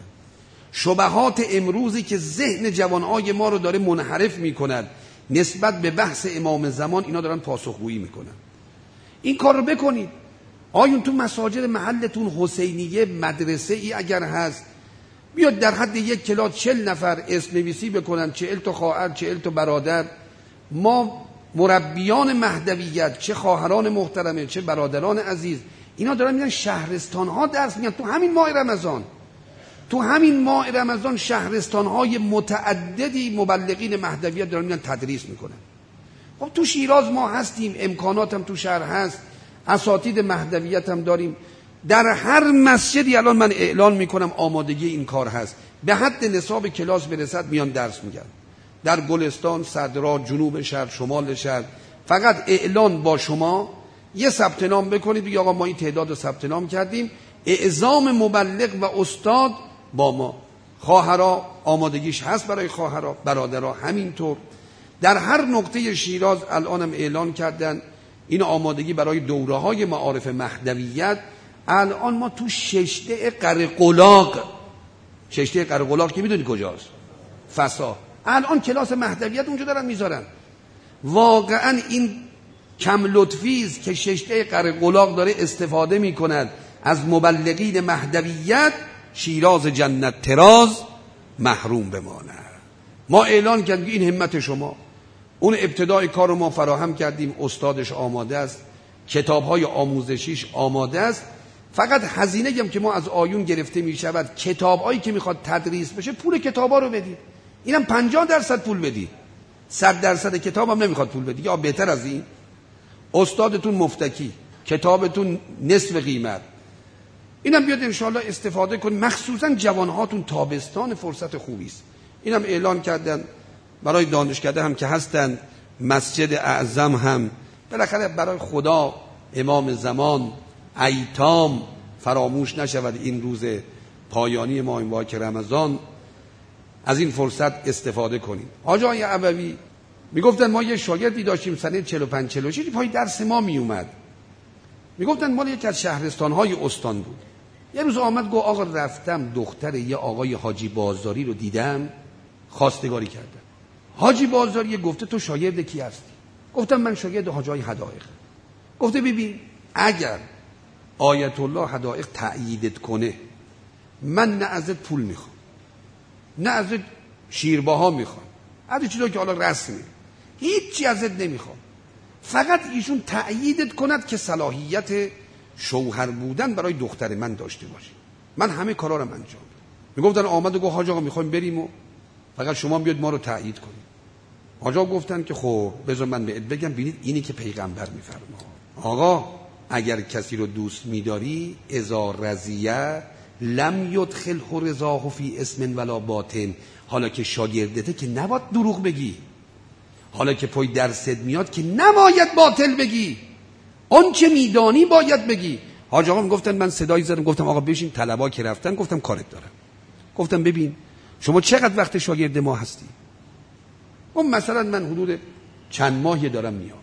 شبهات امروزی که ذهن جوانهای ما رو داره منحرف میکند نسبت به بحث امام زمان، اینا دارن پاسخگویی میکنن. این کار رو بکنید. آیون تو مساجد محلتون حسینیه مدرسه ای اگر هست، بیاد در حد یک کلاس چهل نفر اسم نویسی بکنن، چهل تا خواهر چهل تا برادر. ما مربیان مهدویت، چه خواهران محترمه چه برادران عزیز، اینا دارن میگن شهرستان ها درس میگن. تو همین ماه رمضان تو همین ماه رمضان شهرستان های متعددی مبلغین مهدویت دارن میگن تدریس میکنن. خب تو شیراز ما هستیم، امکانات هم تو شهر هست، اساتید مهدویت هم داریم. در هر مسجدی الان من اعلان میکنم آمادگی این کار هست، به حد نصاب کلاس برسد میان درس میگن. در گلستان، صدرا، جنوب شهر، شمال شهر. فقط اعلان با شما یه ثبت نام بکنید، بگید آقا ما این تعداد رو ثبت نام کردیم، اعزام مبلغ و استاد با ما. خواهرها آمادگیش هست برای خواهرها، برادرها همینطور. در هر نقطه شیراز الانم اعلان کردن این آمادگی برای دوره های معارف مهدویت. الان ما تو ششته قرقلاق، ششته قرقلاق که میدونی کجاست؟ فسا. الان کلاس مهدویت اونجا دارن میذارن. واقعا این کم لطفیز که ششته قرقلاق داره استفاده میکند از مبلغین مهدویت، شیراز جنت تراز محروم بمانه. ما اعلان کردیم این همت شما. اون ابتدای کار رو ما فراهم کردیم، استادش آماده است، کتاب‌های آموزشیش آماده است. فقط هزینه هم که ما از آیون گرفته می شود، کتاب‌هایی که میخواد تدریس بشه پول کتابا رو بدید. اینم پنجاه درصد پول بدید، صد درصد کتاب هم نمیخواد پول بدید. یا بهتر از این، استادتون مفتکی، کتابتون نصف قیمت، اینم بیاد انشاءالله استفاده کنیم. مخصوصا جوانهاتون تابستان فرصت خوبی است. اینم اعلان کردن برای دانشکده هم که هستن، مسجد اعظم هم بالاخره برای خدا امام زمان ایتام فراموش نشود این روز پایانی ماه مبارک رمضان، از این فرصت استفاده کنیم. حاج آقای عبوی میگفتن ما یه شاگردی داشتیم سنه چهل و پنج چهل و شش پای درس ما میومد، میگفتن مال یکی از شهرستان‌های استان بود. یه روز آمد گفت آقا رفتم دختر یه آقای حاجی بازاری رو دیدم، خواستگاری کردم. حاجی بازاری گفته تو شاگرد کی هستی؟ گفتم من شاگرد حاج آقای حدائق. گفته ببین اگر آیت الله حدائق تأییدت کنه من نه ازت پول میخوام نه ازت شیرباها میخوام، از چیزا که حالا رسمه هیچی ازت نمیخوام، فقط ایشون تأییدت کند که صلاحیت شوهر بودن برای دختر من داشته باشی، من همه کارا رو انجام میدم. میگفتن آمد و گفت حاج آقا میخوایم بریم و فقط شما بیاد ما رو تأیید کنید. حاج آقا گفتن که خب بذار من بهت بگم، ببینید اینی که پیغمبر میفرما، آقا اگر کسی رو دوست میداری اذا رضیه لم یدخله رضاه فی اسم ولا باطن. حالا که شاگردته که نباید دروغ بگی، حالا که پای درست میاد که نباید باطل بگی، اون چه میدانی باید بگی. حاج آقا گفتن من صدایی زدم گفتم آقا بشین، طلبا که رفتن گفتم کارت دارم. گفتم ببین شما چقدر وقت شاگرد ما هستی؟ اون مثلا من حدود چند ماهی دارم میام.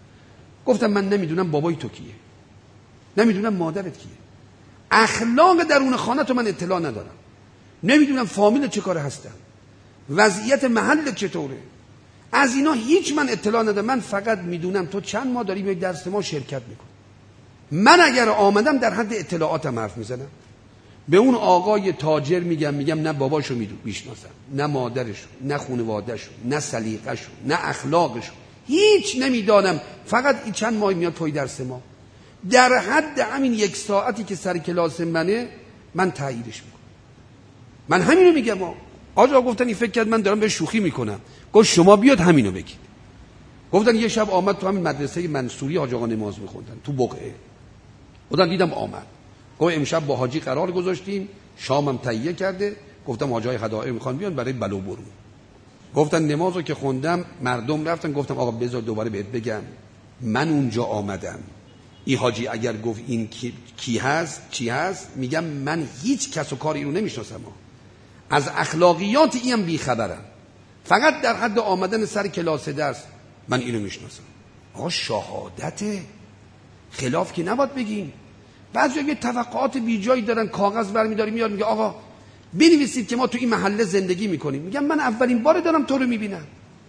گفتم من نمیدونم بابای تو کیه، نمیدونم مادرت کیه، اخلاق درون خانه تو من اطلاع ندارم، نمیدونم فامیل چه کاره هستن، وضعیت محل چطوره، از اینا هیچ من اطلاع ندارم. من فقط میدونم تو چند ماه داری به درس ما شرکت میکنی. من اگر آمدم در حد اطلاعاتم حرف میزنم، به اون آقای تاجر میگم میگم نه باباشو میشناسم، نه مادرشو، نه خانواده‌شو، نه سلیقه‌شو، نه اخلاقشو، هیچ نمیدانم، فقط این چند ماه میاد پای درس ما. در حد همین یک ساعتی که سر کلاس منه من تاییدش میکنم. من همینو میگم. آقا گفتن این فکر کرد من دارم به شوخی میکنم. گفت شما بیاد همینو بگید. گفتن یه شب آمد تو همین مدرسه منصوری حاج آقا نماز میخوندن تو بقعه. گفتن دیدم آمد. گفت امشب با حاجی قرار گذاشتیم، شامم تهیه کرده. گفتم حاجای حدائق میخوان بیان برای بلو برو. گفتن نمازو که خوندم مردم رفتن. گفتم آقا بذار دوباره بهت بگم من اونجا آمدم، این حاجی اگر گفت این کی, کی هست چی هست، میگم من هیچ کس و کاری رو نمیشناسم، از اخلاقیات اینم بیخبرم، فقط در حد آمدن سر کلاس درس من اینو میشناسم. آقا شهادت خلاف که نباید بگیم. بعضی یه توقعات بی جایی دارن، کاغذ برمی‌داری میاد میگه آقا بنویسید که ما تو این محله زندگی میکنیم. میگم من اولین بار دارم تو رو میبینم،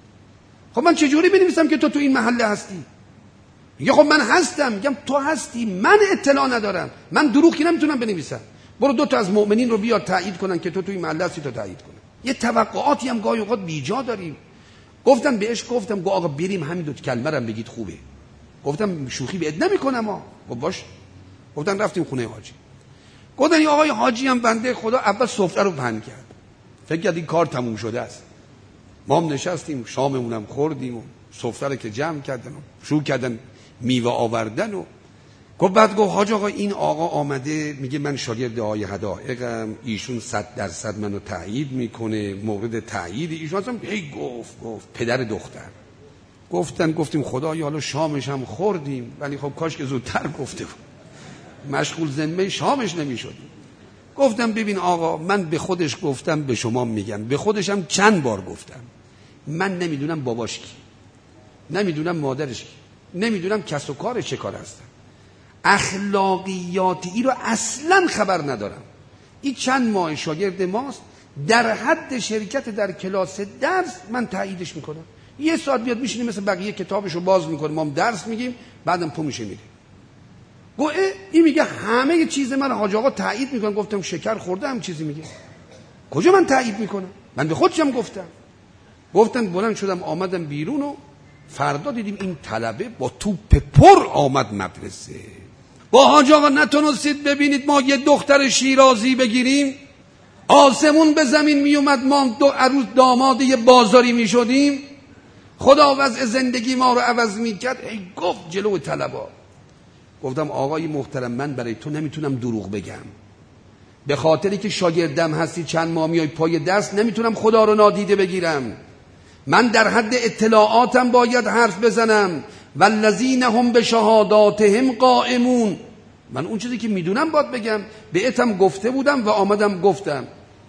خب من چجوری بنویسم که تو تو این محله هستی؟ میگه خب من هستم. میگم تو هستی، من اطلاع ندارم، من دروغی نمیتونم بنویسم. برو دو تا از مؤمنین رو بیار تایید کنن که تو تو این محله هستی، تو تایید کنن. یه توقعاتی هم گاهی اوقات بیجا داریم. گفتم بهش گفتم گو آقا بریم همین دو کلمه رو بگید خوبه. گفتم شوخی بهت نمیکنم ها. خب باش. گفتن رفتیم خونه حاجی. گفتن این آقای حاجی هم بنده خدا اول سفره رو پهن کرد، فکر کرد این کار تموم شده است. ما هم نشستیم شاممونم خوردیم و سفره رو که جمع کردن و شروع کردن میوه آوردن و گفت بعد گفت حاج آقا این آقا آمده میگه من شاگرد آقای حدائقم، ایشون صد درصد منو تایید میکنه، مورد تایید ایشون اصلا هی گفت گفت پدر دختر. گفتن گفتیم خدایا حالا شامش هم خوردیم ولی خب کاش که زودتر گفته بود، مشغول ذمه شامش نمیشدیم. گفتم ببین آقا من به خودش گفتم به شما میگم، به خودشم چند بار گفتم من نمیدونم باباش کی، نمیدونم مادرش کی، نمیدونم کس و کار چه کار هستن، اخلاقیاتی رو اصلا خبر ندارم. این چند ماه شاگرد ماست، در حد شرکت در کلاس درس من تاییدش میکنم. یه ساعت بیاد میشینیم مثل بقیه کتابشو باز میکنه، ما هم درس میگیم بعدم پو میشه میره. گفت این میگه همه چیز من حاج آقا تایید میکنه. گفتم شکر خورده هم چیزی میگه، کجا من تایید میکنم؟ من به خودشم گفتم. گفتن بلند شدم آمدم بیرون و فردا دیدیم این طلبه با توپ پر آمد مدرسه. با حاج آقا نتونستید ببینید ما یه دختر شیرازی بگیریم آسمون به زمین میومد، ما دو عروس داماد یه بازاری میشدیم، خدا وضع زندگی ما رو عوض میکرد. ای گفت جلو طلبا گفتم آقای محترم من برای تو نمیتونم دروغ بگم، به خاطری که شاگردم هستی چند ماه میای پای درس نمیتونم خدا رو نادیده بگیرم، من در حد اطلاعاتم باید حرف بزنم. والذین هم بشهاداتهم قائمون، من اون چیزی که میدونم باید بگم. بهتم گفته بودم و آمدم گفتم.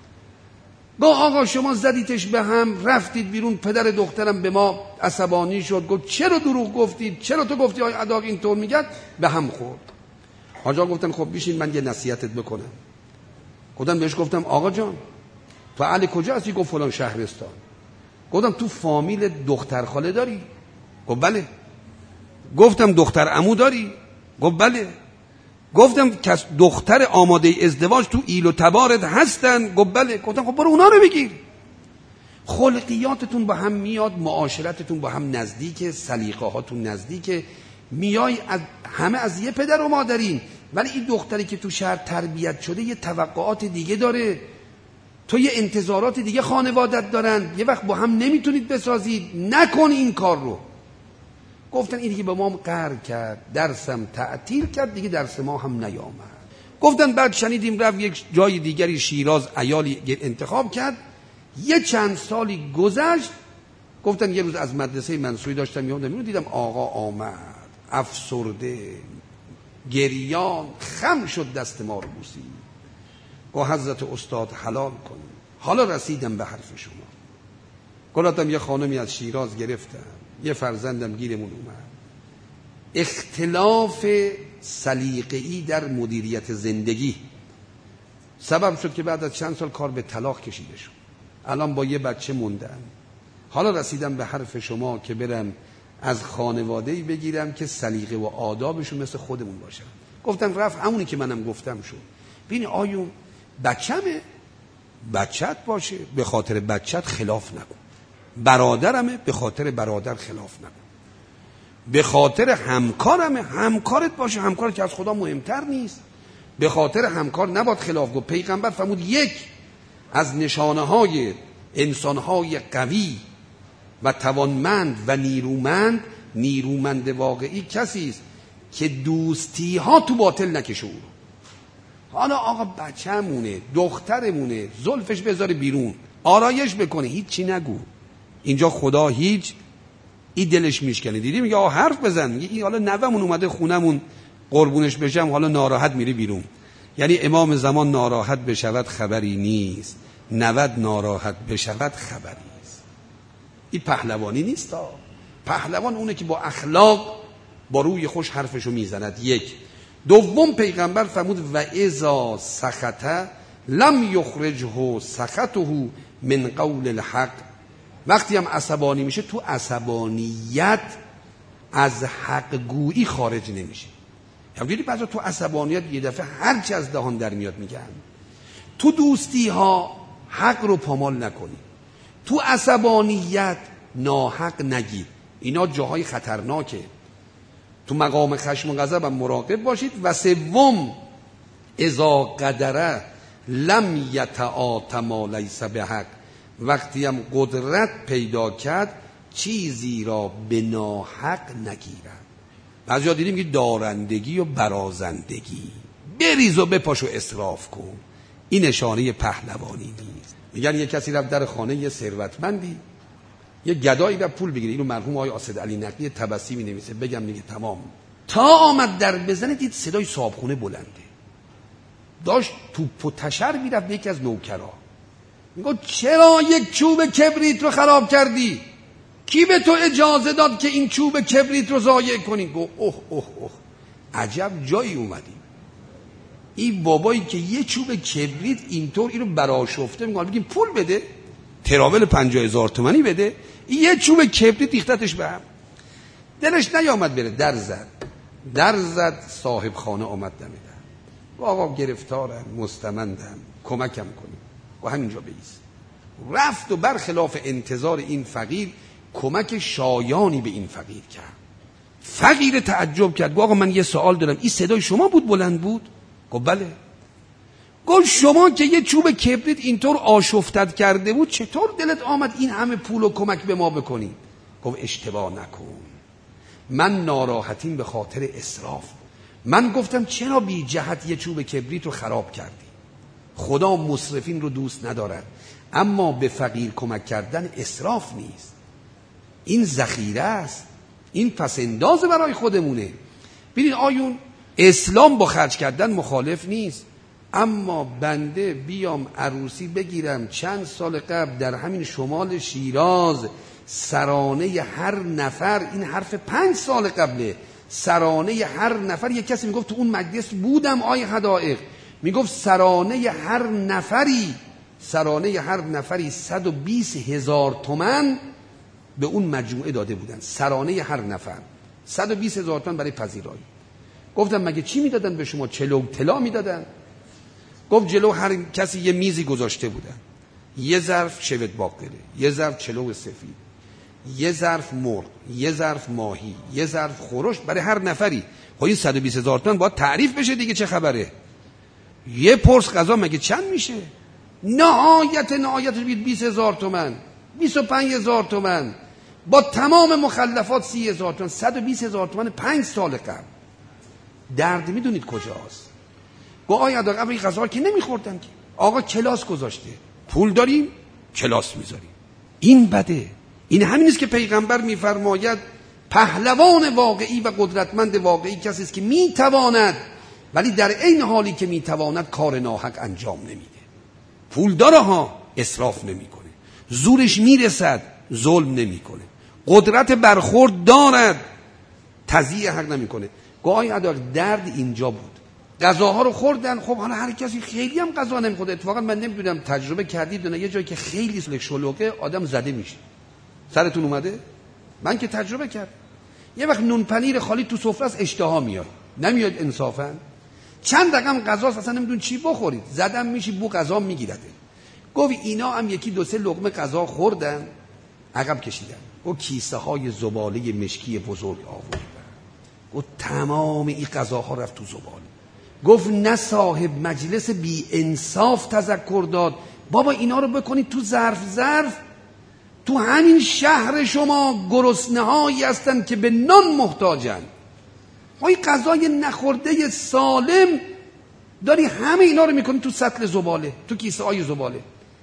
با آقا شما زدیتش به هم، رفتید بیرون، پدر دخترم به ما عصبانی شد، گفت چرا دروغ گفتید، چرا تو گفتی آقای اداق اینطور میگن، به هم خورد. آقا گفتن خب بیشین من یه نصیحتت بکنم. گفتم بهش گفتم آقا جان تو اهل کجا هستی؟ گفت فلان شهرستان. گفتم تو فامیل دختر خاله داری؟ گفت بله. گفتم دختر عمو داری؟ گفت بله. گفتم کس دختر آماده ازدواج تو ایل و تبارت هستن؟ گفت بله. گفتم خب برو اونا رو بگیر. خلقیاتتون با هم میاد، معاشرتتون با هم نزدیکه، سلیقه هاتون نزدیکه، میای از همه از یه پدر و مادرین، ولی این دختری که تو شهر تربیت شده یه توقعات دیگه داره، تو یه انتظارات دیگه خانوادت دارن، یه وقت با هم نمیتونید بسازید، نکن این کار رو. گفتن این دیگه به ما هم قهر کرد، درسم تعطیل کرد، دیگه درس ما هم نیامد. گفتن بعد شنیدیم رفت یک جای دیگری شیراز عیالی انتخاب کرد. یه چند سالی گذشت، گفتن یه روز از مدرسه منصوری داشتم میومدم اینو دیدم آقا آمد افسرده گریان، خم شد دست ما رو بوسید. گفت حضرت استاد حلال کن، حالا رسیدم به حرف شما. گفتم یه خانمی از شیراز گرفتم، یه فرزندم گیرمون اومد. اختلاف سلیقه‌ای در مدیریت زندگی سبب شد که بعد از چند سال کار به طلاق کشیده شد. الان با یه بچه موندم. حالا رسیدم به حرف شما که برم از خانواده‌ای بگیرم که سلیقه و آدابشون مثل خودمون باشه. گفتم رفت همونی که منم گفتم شد. ببین آیون بچه‌مه، بچت باشه، به خاطر بچت خلاف نکن. برادرمه، به خاطر برادر خلاف نکن. به خاطر همکارمه، همکارت باشه، همکارت که از خدا مهمتر نیست، به خاطر همکار نباید خلاف گفت. پیغمبر فرمود یک از نشانه های انسان های قوی و توانمند و نیرومند، نیرومند واقعی کسی است که دوستی ها تو باطل نکشه او. حالا آقا بچه‌مونه، دخترمونه، زلفش بذاره بیرون، آرایش بکنه، هیچ چی نگو. اینجا خدا هیچ این دلش میشکنه. دیدی میگه آقا حرف بزن، میگه این حالا نوه‌مون اومده خونمون قربونش بشم، حالا ناراحت میره بیرون. یعنی امام زمان ناراحت بشود خبری نیست، نود ناراحت بشود خبری است. این پهلوانی نیست. پهلوان اونه که با اخلاق با روی خوش حرفشو میزند. یک. دوم پیغمبر فرمود و اذا سخط لم یخرجه سخطه من قول الحق. وقتی هم عصبانی میشه تو عصبانیت از حق گویی خارج نمیشه. همونجوری بعضا تو عصبانیت یه دفعه هر چی از دهان در میاد میگن. تو دوستی ها حق رو پامال نکنی، تو عصبانیت ناحق نگیر. اینا جاهای خطرناکه. تو مقام خشم و غضب هم مراقب باشید. و سوم اذا قدره لم یتعاطما لیس بحق. وقتی هم قدرت پیدا کرد چیزی را به ناحق نگیرد. بعضیا دیدیم که دارندگی و برازندگی، بریز و بپاش و اسراف کن، این نشانه پهلوانی نیست. میگن یه کسی رفت در خانه یه ثروتمندی، یه گدایی و پول بگیره. اینو مرحوم آقای اسد علی نقی تبسمی نویسه، بگم میگه تمام. تا آمد در بزنه دید صدای صابخونه بلنده، داشت توپ و تشر میرفت به یکی از نوکرا، میگه چرا یک چوب کبریت رو خراب کردی؟ کی به تو اجازه داد که این چوب کبریت رو ضایع کنی؟ گفت اوه اوه اوه عجب جایی اومدی. این بابایی که یه چوب کبریت اینطور اینو برآشفته، میگه بگیم پول بده، تراول پنجاه هزار تومانی بده، یه چوب کبریت ریختتش به هم. دلش نیامد بره، در زد در زد صاحب خانه آمد دم در. آقا گرفتارم، مستمندم، کمکم کنی. و همینجا بیست. رفت و برخلاف انتظار این فقیر کمک شایانی به این فقیر کرد. فقیر تعجب کرد، گفت آقا من یه سوال دارم، این صدای شما بود بلند بود؟ گفت بله. گفت شما که یه چوب کبریت اینطور آشفتت کرده بود چطور دلت آمد این همه پول و کمک به ما بکنی؟ گفت اشتباه نکن، من ناراحتیم به خاطر اسراف. من گفتم چرا بی جهت یه چوب کبریت رو خراب کردی؟ خدا مصرفین رو دوست ندارد، اما به فقیر کمک کردن اسراف نیست، این ذخیره است، این پسنداز برای خودمونه. ببینید آیون اسلام با خرج کردن مخالف نیست، اما بنده بیام عروسی بگیرم چند سال قبل در همین شمال شیراز سرانه هر نفر، این حرف پنج سال قبله، سرانه هر نفر، یک کسی میگفت تو اون مجلس بودم آی حدائق، میگفت سرانه هر نفری سرانه هر نفری صد و بیست هزار تومن به اون مجموعه داده بودن، سرانه هر نفر صد و بیست هزار تومن برای پذیرایی. گفتم مگه چی میدادن به شما؟ چلو طلا میدادن؟ گفت جلو هر کسی یه میزی گذاشته بودن، یه ظرف شبت باقله، یه ظرف چلو سفید، یه ظرف مرغ، یه ظرف ماهی، یه ظرف خورش برای هر نفری. خب این صد و بیست هزار تومن باید تعریف بشه دیگه، چه خبره؟ یه پرس غذا مگه چند میشه؟ نهایت نهایت بیست هزار تومن، بیست و پنج هزار تومن با تمام مخلفات، سی هزار تومن، صد و بیست هزار تومن پنج سال قبل. درد میدونید کجاست؟ گو آیا در قبل این غذا که نمیخوردن که آقا کلاس گذاشته، پول داریم کلاس میذاریم، این بده. این همین است که پیغمبر میفرماید پهلوان واقعی و قدرتمند واقعی کسی است که میتواند ولی در عین حالی که میتواند کار ناحق انجام نمیده. پول داره ها، اسراف نمیکنه، زورش میرسد، ظلم نمیکنه، قدرت برخورد دارد، تضییع حق نمیکنه. گاهی ادار درد اینجا بود، غذاها رو خوردن. خب حالا هر کسی خیلی هم غذا نمیخوره. اتفاقا من نمیدونم تجربه کردید نه یه جایی که خیلی سلک شلوغه آدم زده میشه، سرتون اومده؟ من که تجربه کردم. یه وقت نون پنیر خالی تو سفره است اشتها میاد، نمیاد انصافا. چند رقم غذا اصلا نمیدون چی بخورید، زدم میشی بو غذا میگیرده. گفت اینا هم یکی دو سه لقمه غذا خوردن، عقب کشیدن. گفت کیسه های زباله مشکی بزرگ آوردن. گفت تمام این غذاها رفت تو زباله. گفت نه صاحب مجلس بی انصاف تذکر داد بابا اینا رو بکنید تو ظرف ظرف. تو همین شهر شما گرسنه هایی هستن که به نان محتاجن، های غذای نخورده سالم داری همه اینا رو میکنی تو سطل زباله، تو کیسه های زباله.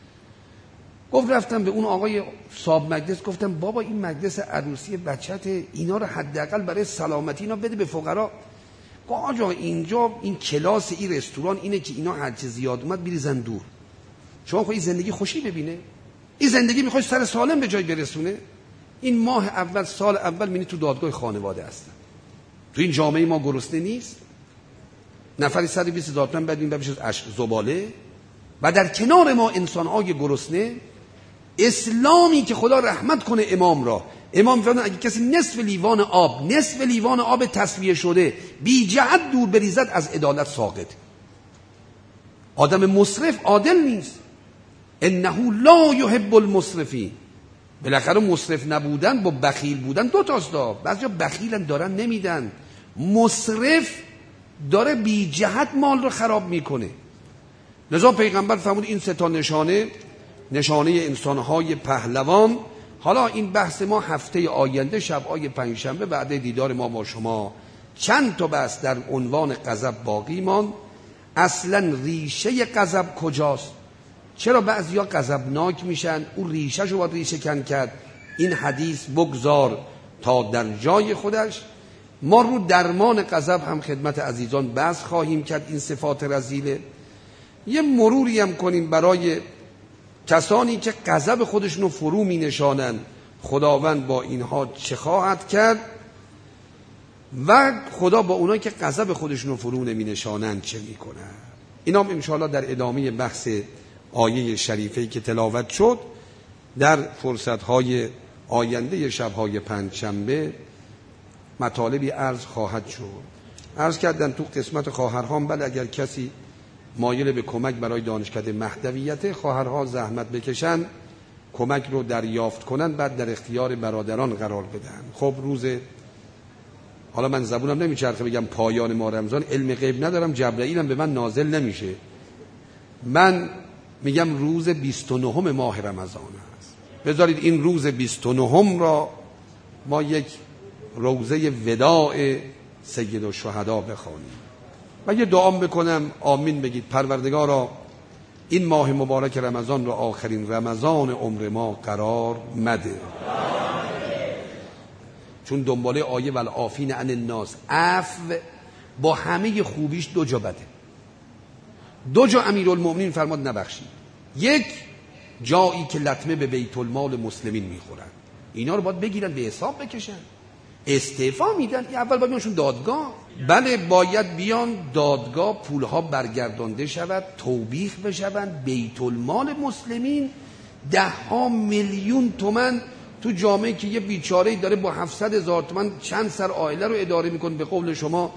گفت رفتم به اون آقای صاحب مجلس گفتم بابا این مجلس عروسی بچت، اینا رو حداقل برای سلامتی اینا بده به فقرا. گفت آجا اینجا این کلاس این رستوران اینه که اینا هرچه زیاد اومد بریزن دور. شما خواهی زندگی خوشی ببینه؟ این زندگی میخوای سر سالم به جای برسونه؟ این ماه اول سال اول میبینی تو دادگاه خانواده هستن. تو این جامعه ما گرسنه نیست، نفری صد و بیست هزار تومان بعد این ببیش از زباله. و در کنار ما انسان‌های گرسنه، اسلامی که خدا رحمت کنه امام را، امام فرمود اگه کسی نصف لیوان آب نصف لیوان آب تصفیه شده بی جهت دور بریزد از عدالت ساقط. آدم مصرف عادل نیست. انه لا یحب المسرفین. بالاخره مصرف نبودن با بخیل بودن دو تاست. بعضیا بخیلن دارن نمیدن، مصرف داره بی جهت مال رو خراب میکنه. لذا پیغمبر فرمود این سه تا نشانه نشانه انسانهای پهلوان. حالا این بحث ما هفته آینده شب‌های پنجشنبه بعد دیدار ما با شما چند تا بحث در عنوان غضب باقی ماند. اصلا ریشه غضب کجاست؟ چرا بعضیا غضبناک میشن؟ اون ریشه رو باید ریشه کن کرد. این حدیث بگذار تا در جای خودش. ما رو درمان غضب هم خدمت عزیزان بحث خواهیم کرد. این صفات رذیله یه مروری هم کنیم برای کسانی که غضب خودشون رو فرو می نشانن. خداوند با اینها چه خواهد کرد و خدا با اونایی که غضب خودشون رو فرو نمی نشانن چه می کنن. اینا هم انشاءالله در ادامه بحث آیه شریفه‌ای که تلاوت شد در فرصت‌های آینده شب‌های پنجشنبه مطالبی عرض خواهد شد. عرض کردن تو قسمت خواهرهام بله اگر کسی مایل به کمک برای دانشکده مهدویت، خواهرها زحمت بکشن کمک رو دریافت کنن بعد در اختیار برادران قرار بدن. خب روز حالا من زبونم نمیچرخه بگم پایان ماه رمضان، علم غیب ندارم، جبرائیل هم به من نازل نمیشه. من میگم روز بیست و نهم ماه رمضان است. بذارید این روز بیست و نهم را ما یک روزه وداع سیدالشهدا بخوانیم و یه دعا بکنم، آمین بگید. پروردگارا این ماه مبارک رمضان رو آخرین رمضان عمر ما قرار مده، چون دنباله آیه والعافین عن الناس، عفو با همه خوبیش دو جا بده. دو جا امیرالمؤمنین فرماد نبخشید. یک جایی که لطمه به بیت المال مسلمین میخورن، اینا رو باید بگیرن به حساب بکشن، استعفا میدن. اول باید بیانشون دادگاه. بله باید بیان دادگاه، پولها برگردانده شود، توبیخ بشون. بیت المال مسلمین ده ها میلیون تومن تو جامعه که یه بیچاره‌ای داره با هفتصد هزار تومن چند سر عائله رو اداره میکنه، به قول شما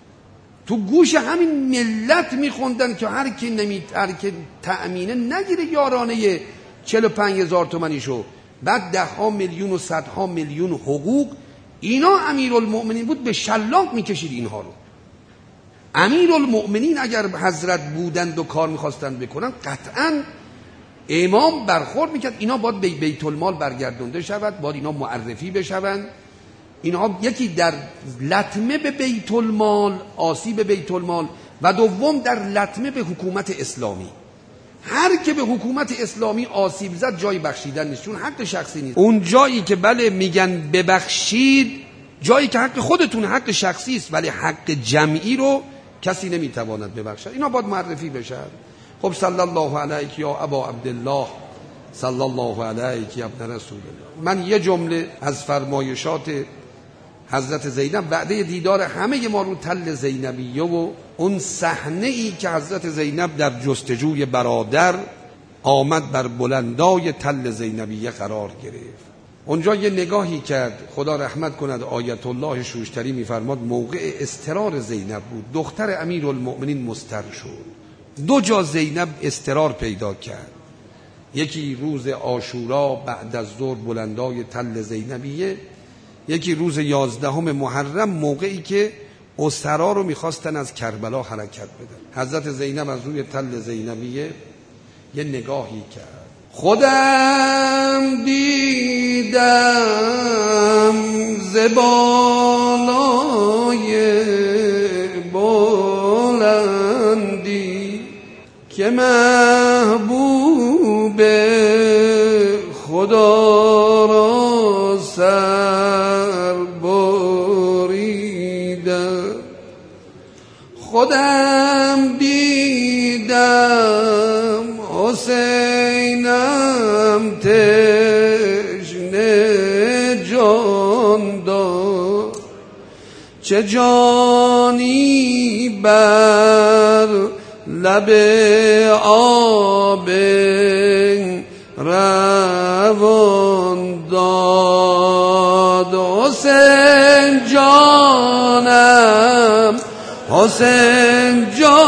تو گوش همین ملت میخوندن که هر کی نمی هر کی تأمینه نگیره یارانه چهل و پنج هزار تومنیشو، بعد ده ها میلیون و صدها میلیون حقوق. اینا امیرالمؤمنین بود به شلاق میکشید اینها رو. امیرالمؤمنین اگر حضرت بودند و کار میخواستند بکنن قطعاً امام برخورد میکرد. اینا باید به بیت المال برگردونده شود، باید اینا معرفی بشوند. اینها یکی در لطمه به بیت المال، آسیب به بیت المال، و دوم در لطمه به حکومت اسلامی. هر که به حکومت اسلامی آسیب زد جای بخشیدن نیست، چون حق شخصی نیست. اون جایی که بله میگن ببخشید، جایی که حق خودتون حق شخصی است، ولی حق جمعی رو کسی نمیتواند ببخشد. اینا باید معرفی بشه. خب صلی الله علیک یا ابا عبدالله، صلی الله علیک یا ابن رسول الله. من یه جمله از فرمایشات حضرت زینب وعده دیدار همه ما رو تل زینبیه و اون صحنه ای که حضرت زینب در جستجوی برادر آمد بر بلندای تل زینبیه قرار گرفت. اونجا یه نگاهی کرد، خدا رحمت کند، آیت الله شوشتری میفرماد موقع استرار زینب بود. دختر امیرالمؤمنین مستر شد. دو جا زینب استرار پیدا کرد. یکی روز عاشورا بعد از ظهر بلندای تل زینبیه، یکی روز یازدهم محرم موقعی که اسرا رو میخواستن از کربلا حرکت بدن. حضرت زینب از روی تل زینبیه یه نگاهی کرد. خودم دیدم زبانای بلندی که محبوب خدا را سر بریده. خودم دیدم حسینم تشنه جان داد، چه جانی بر لب آب روان داد. حسین جانم، حسین جانم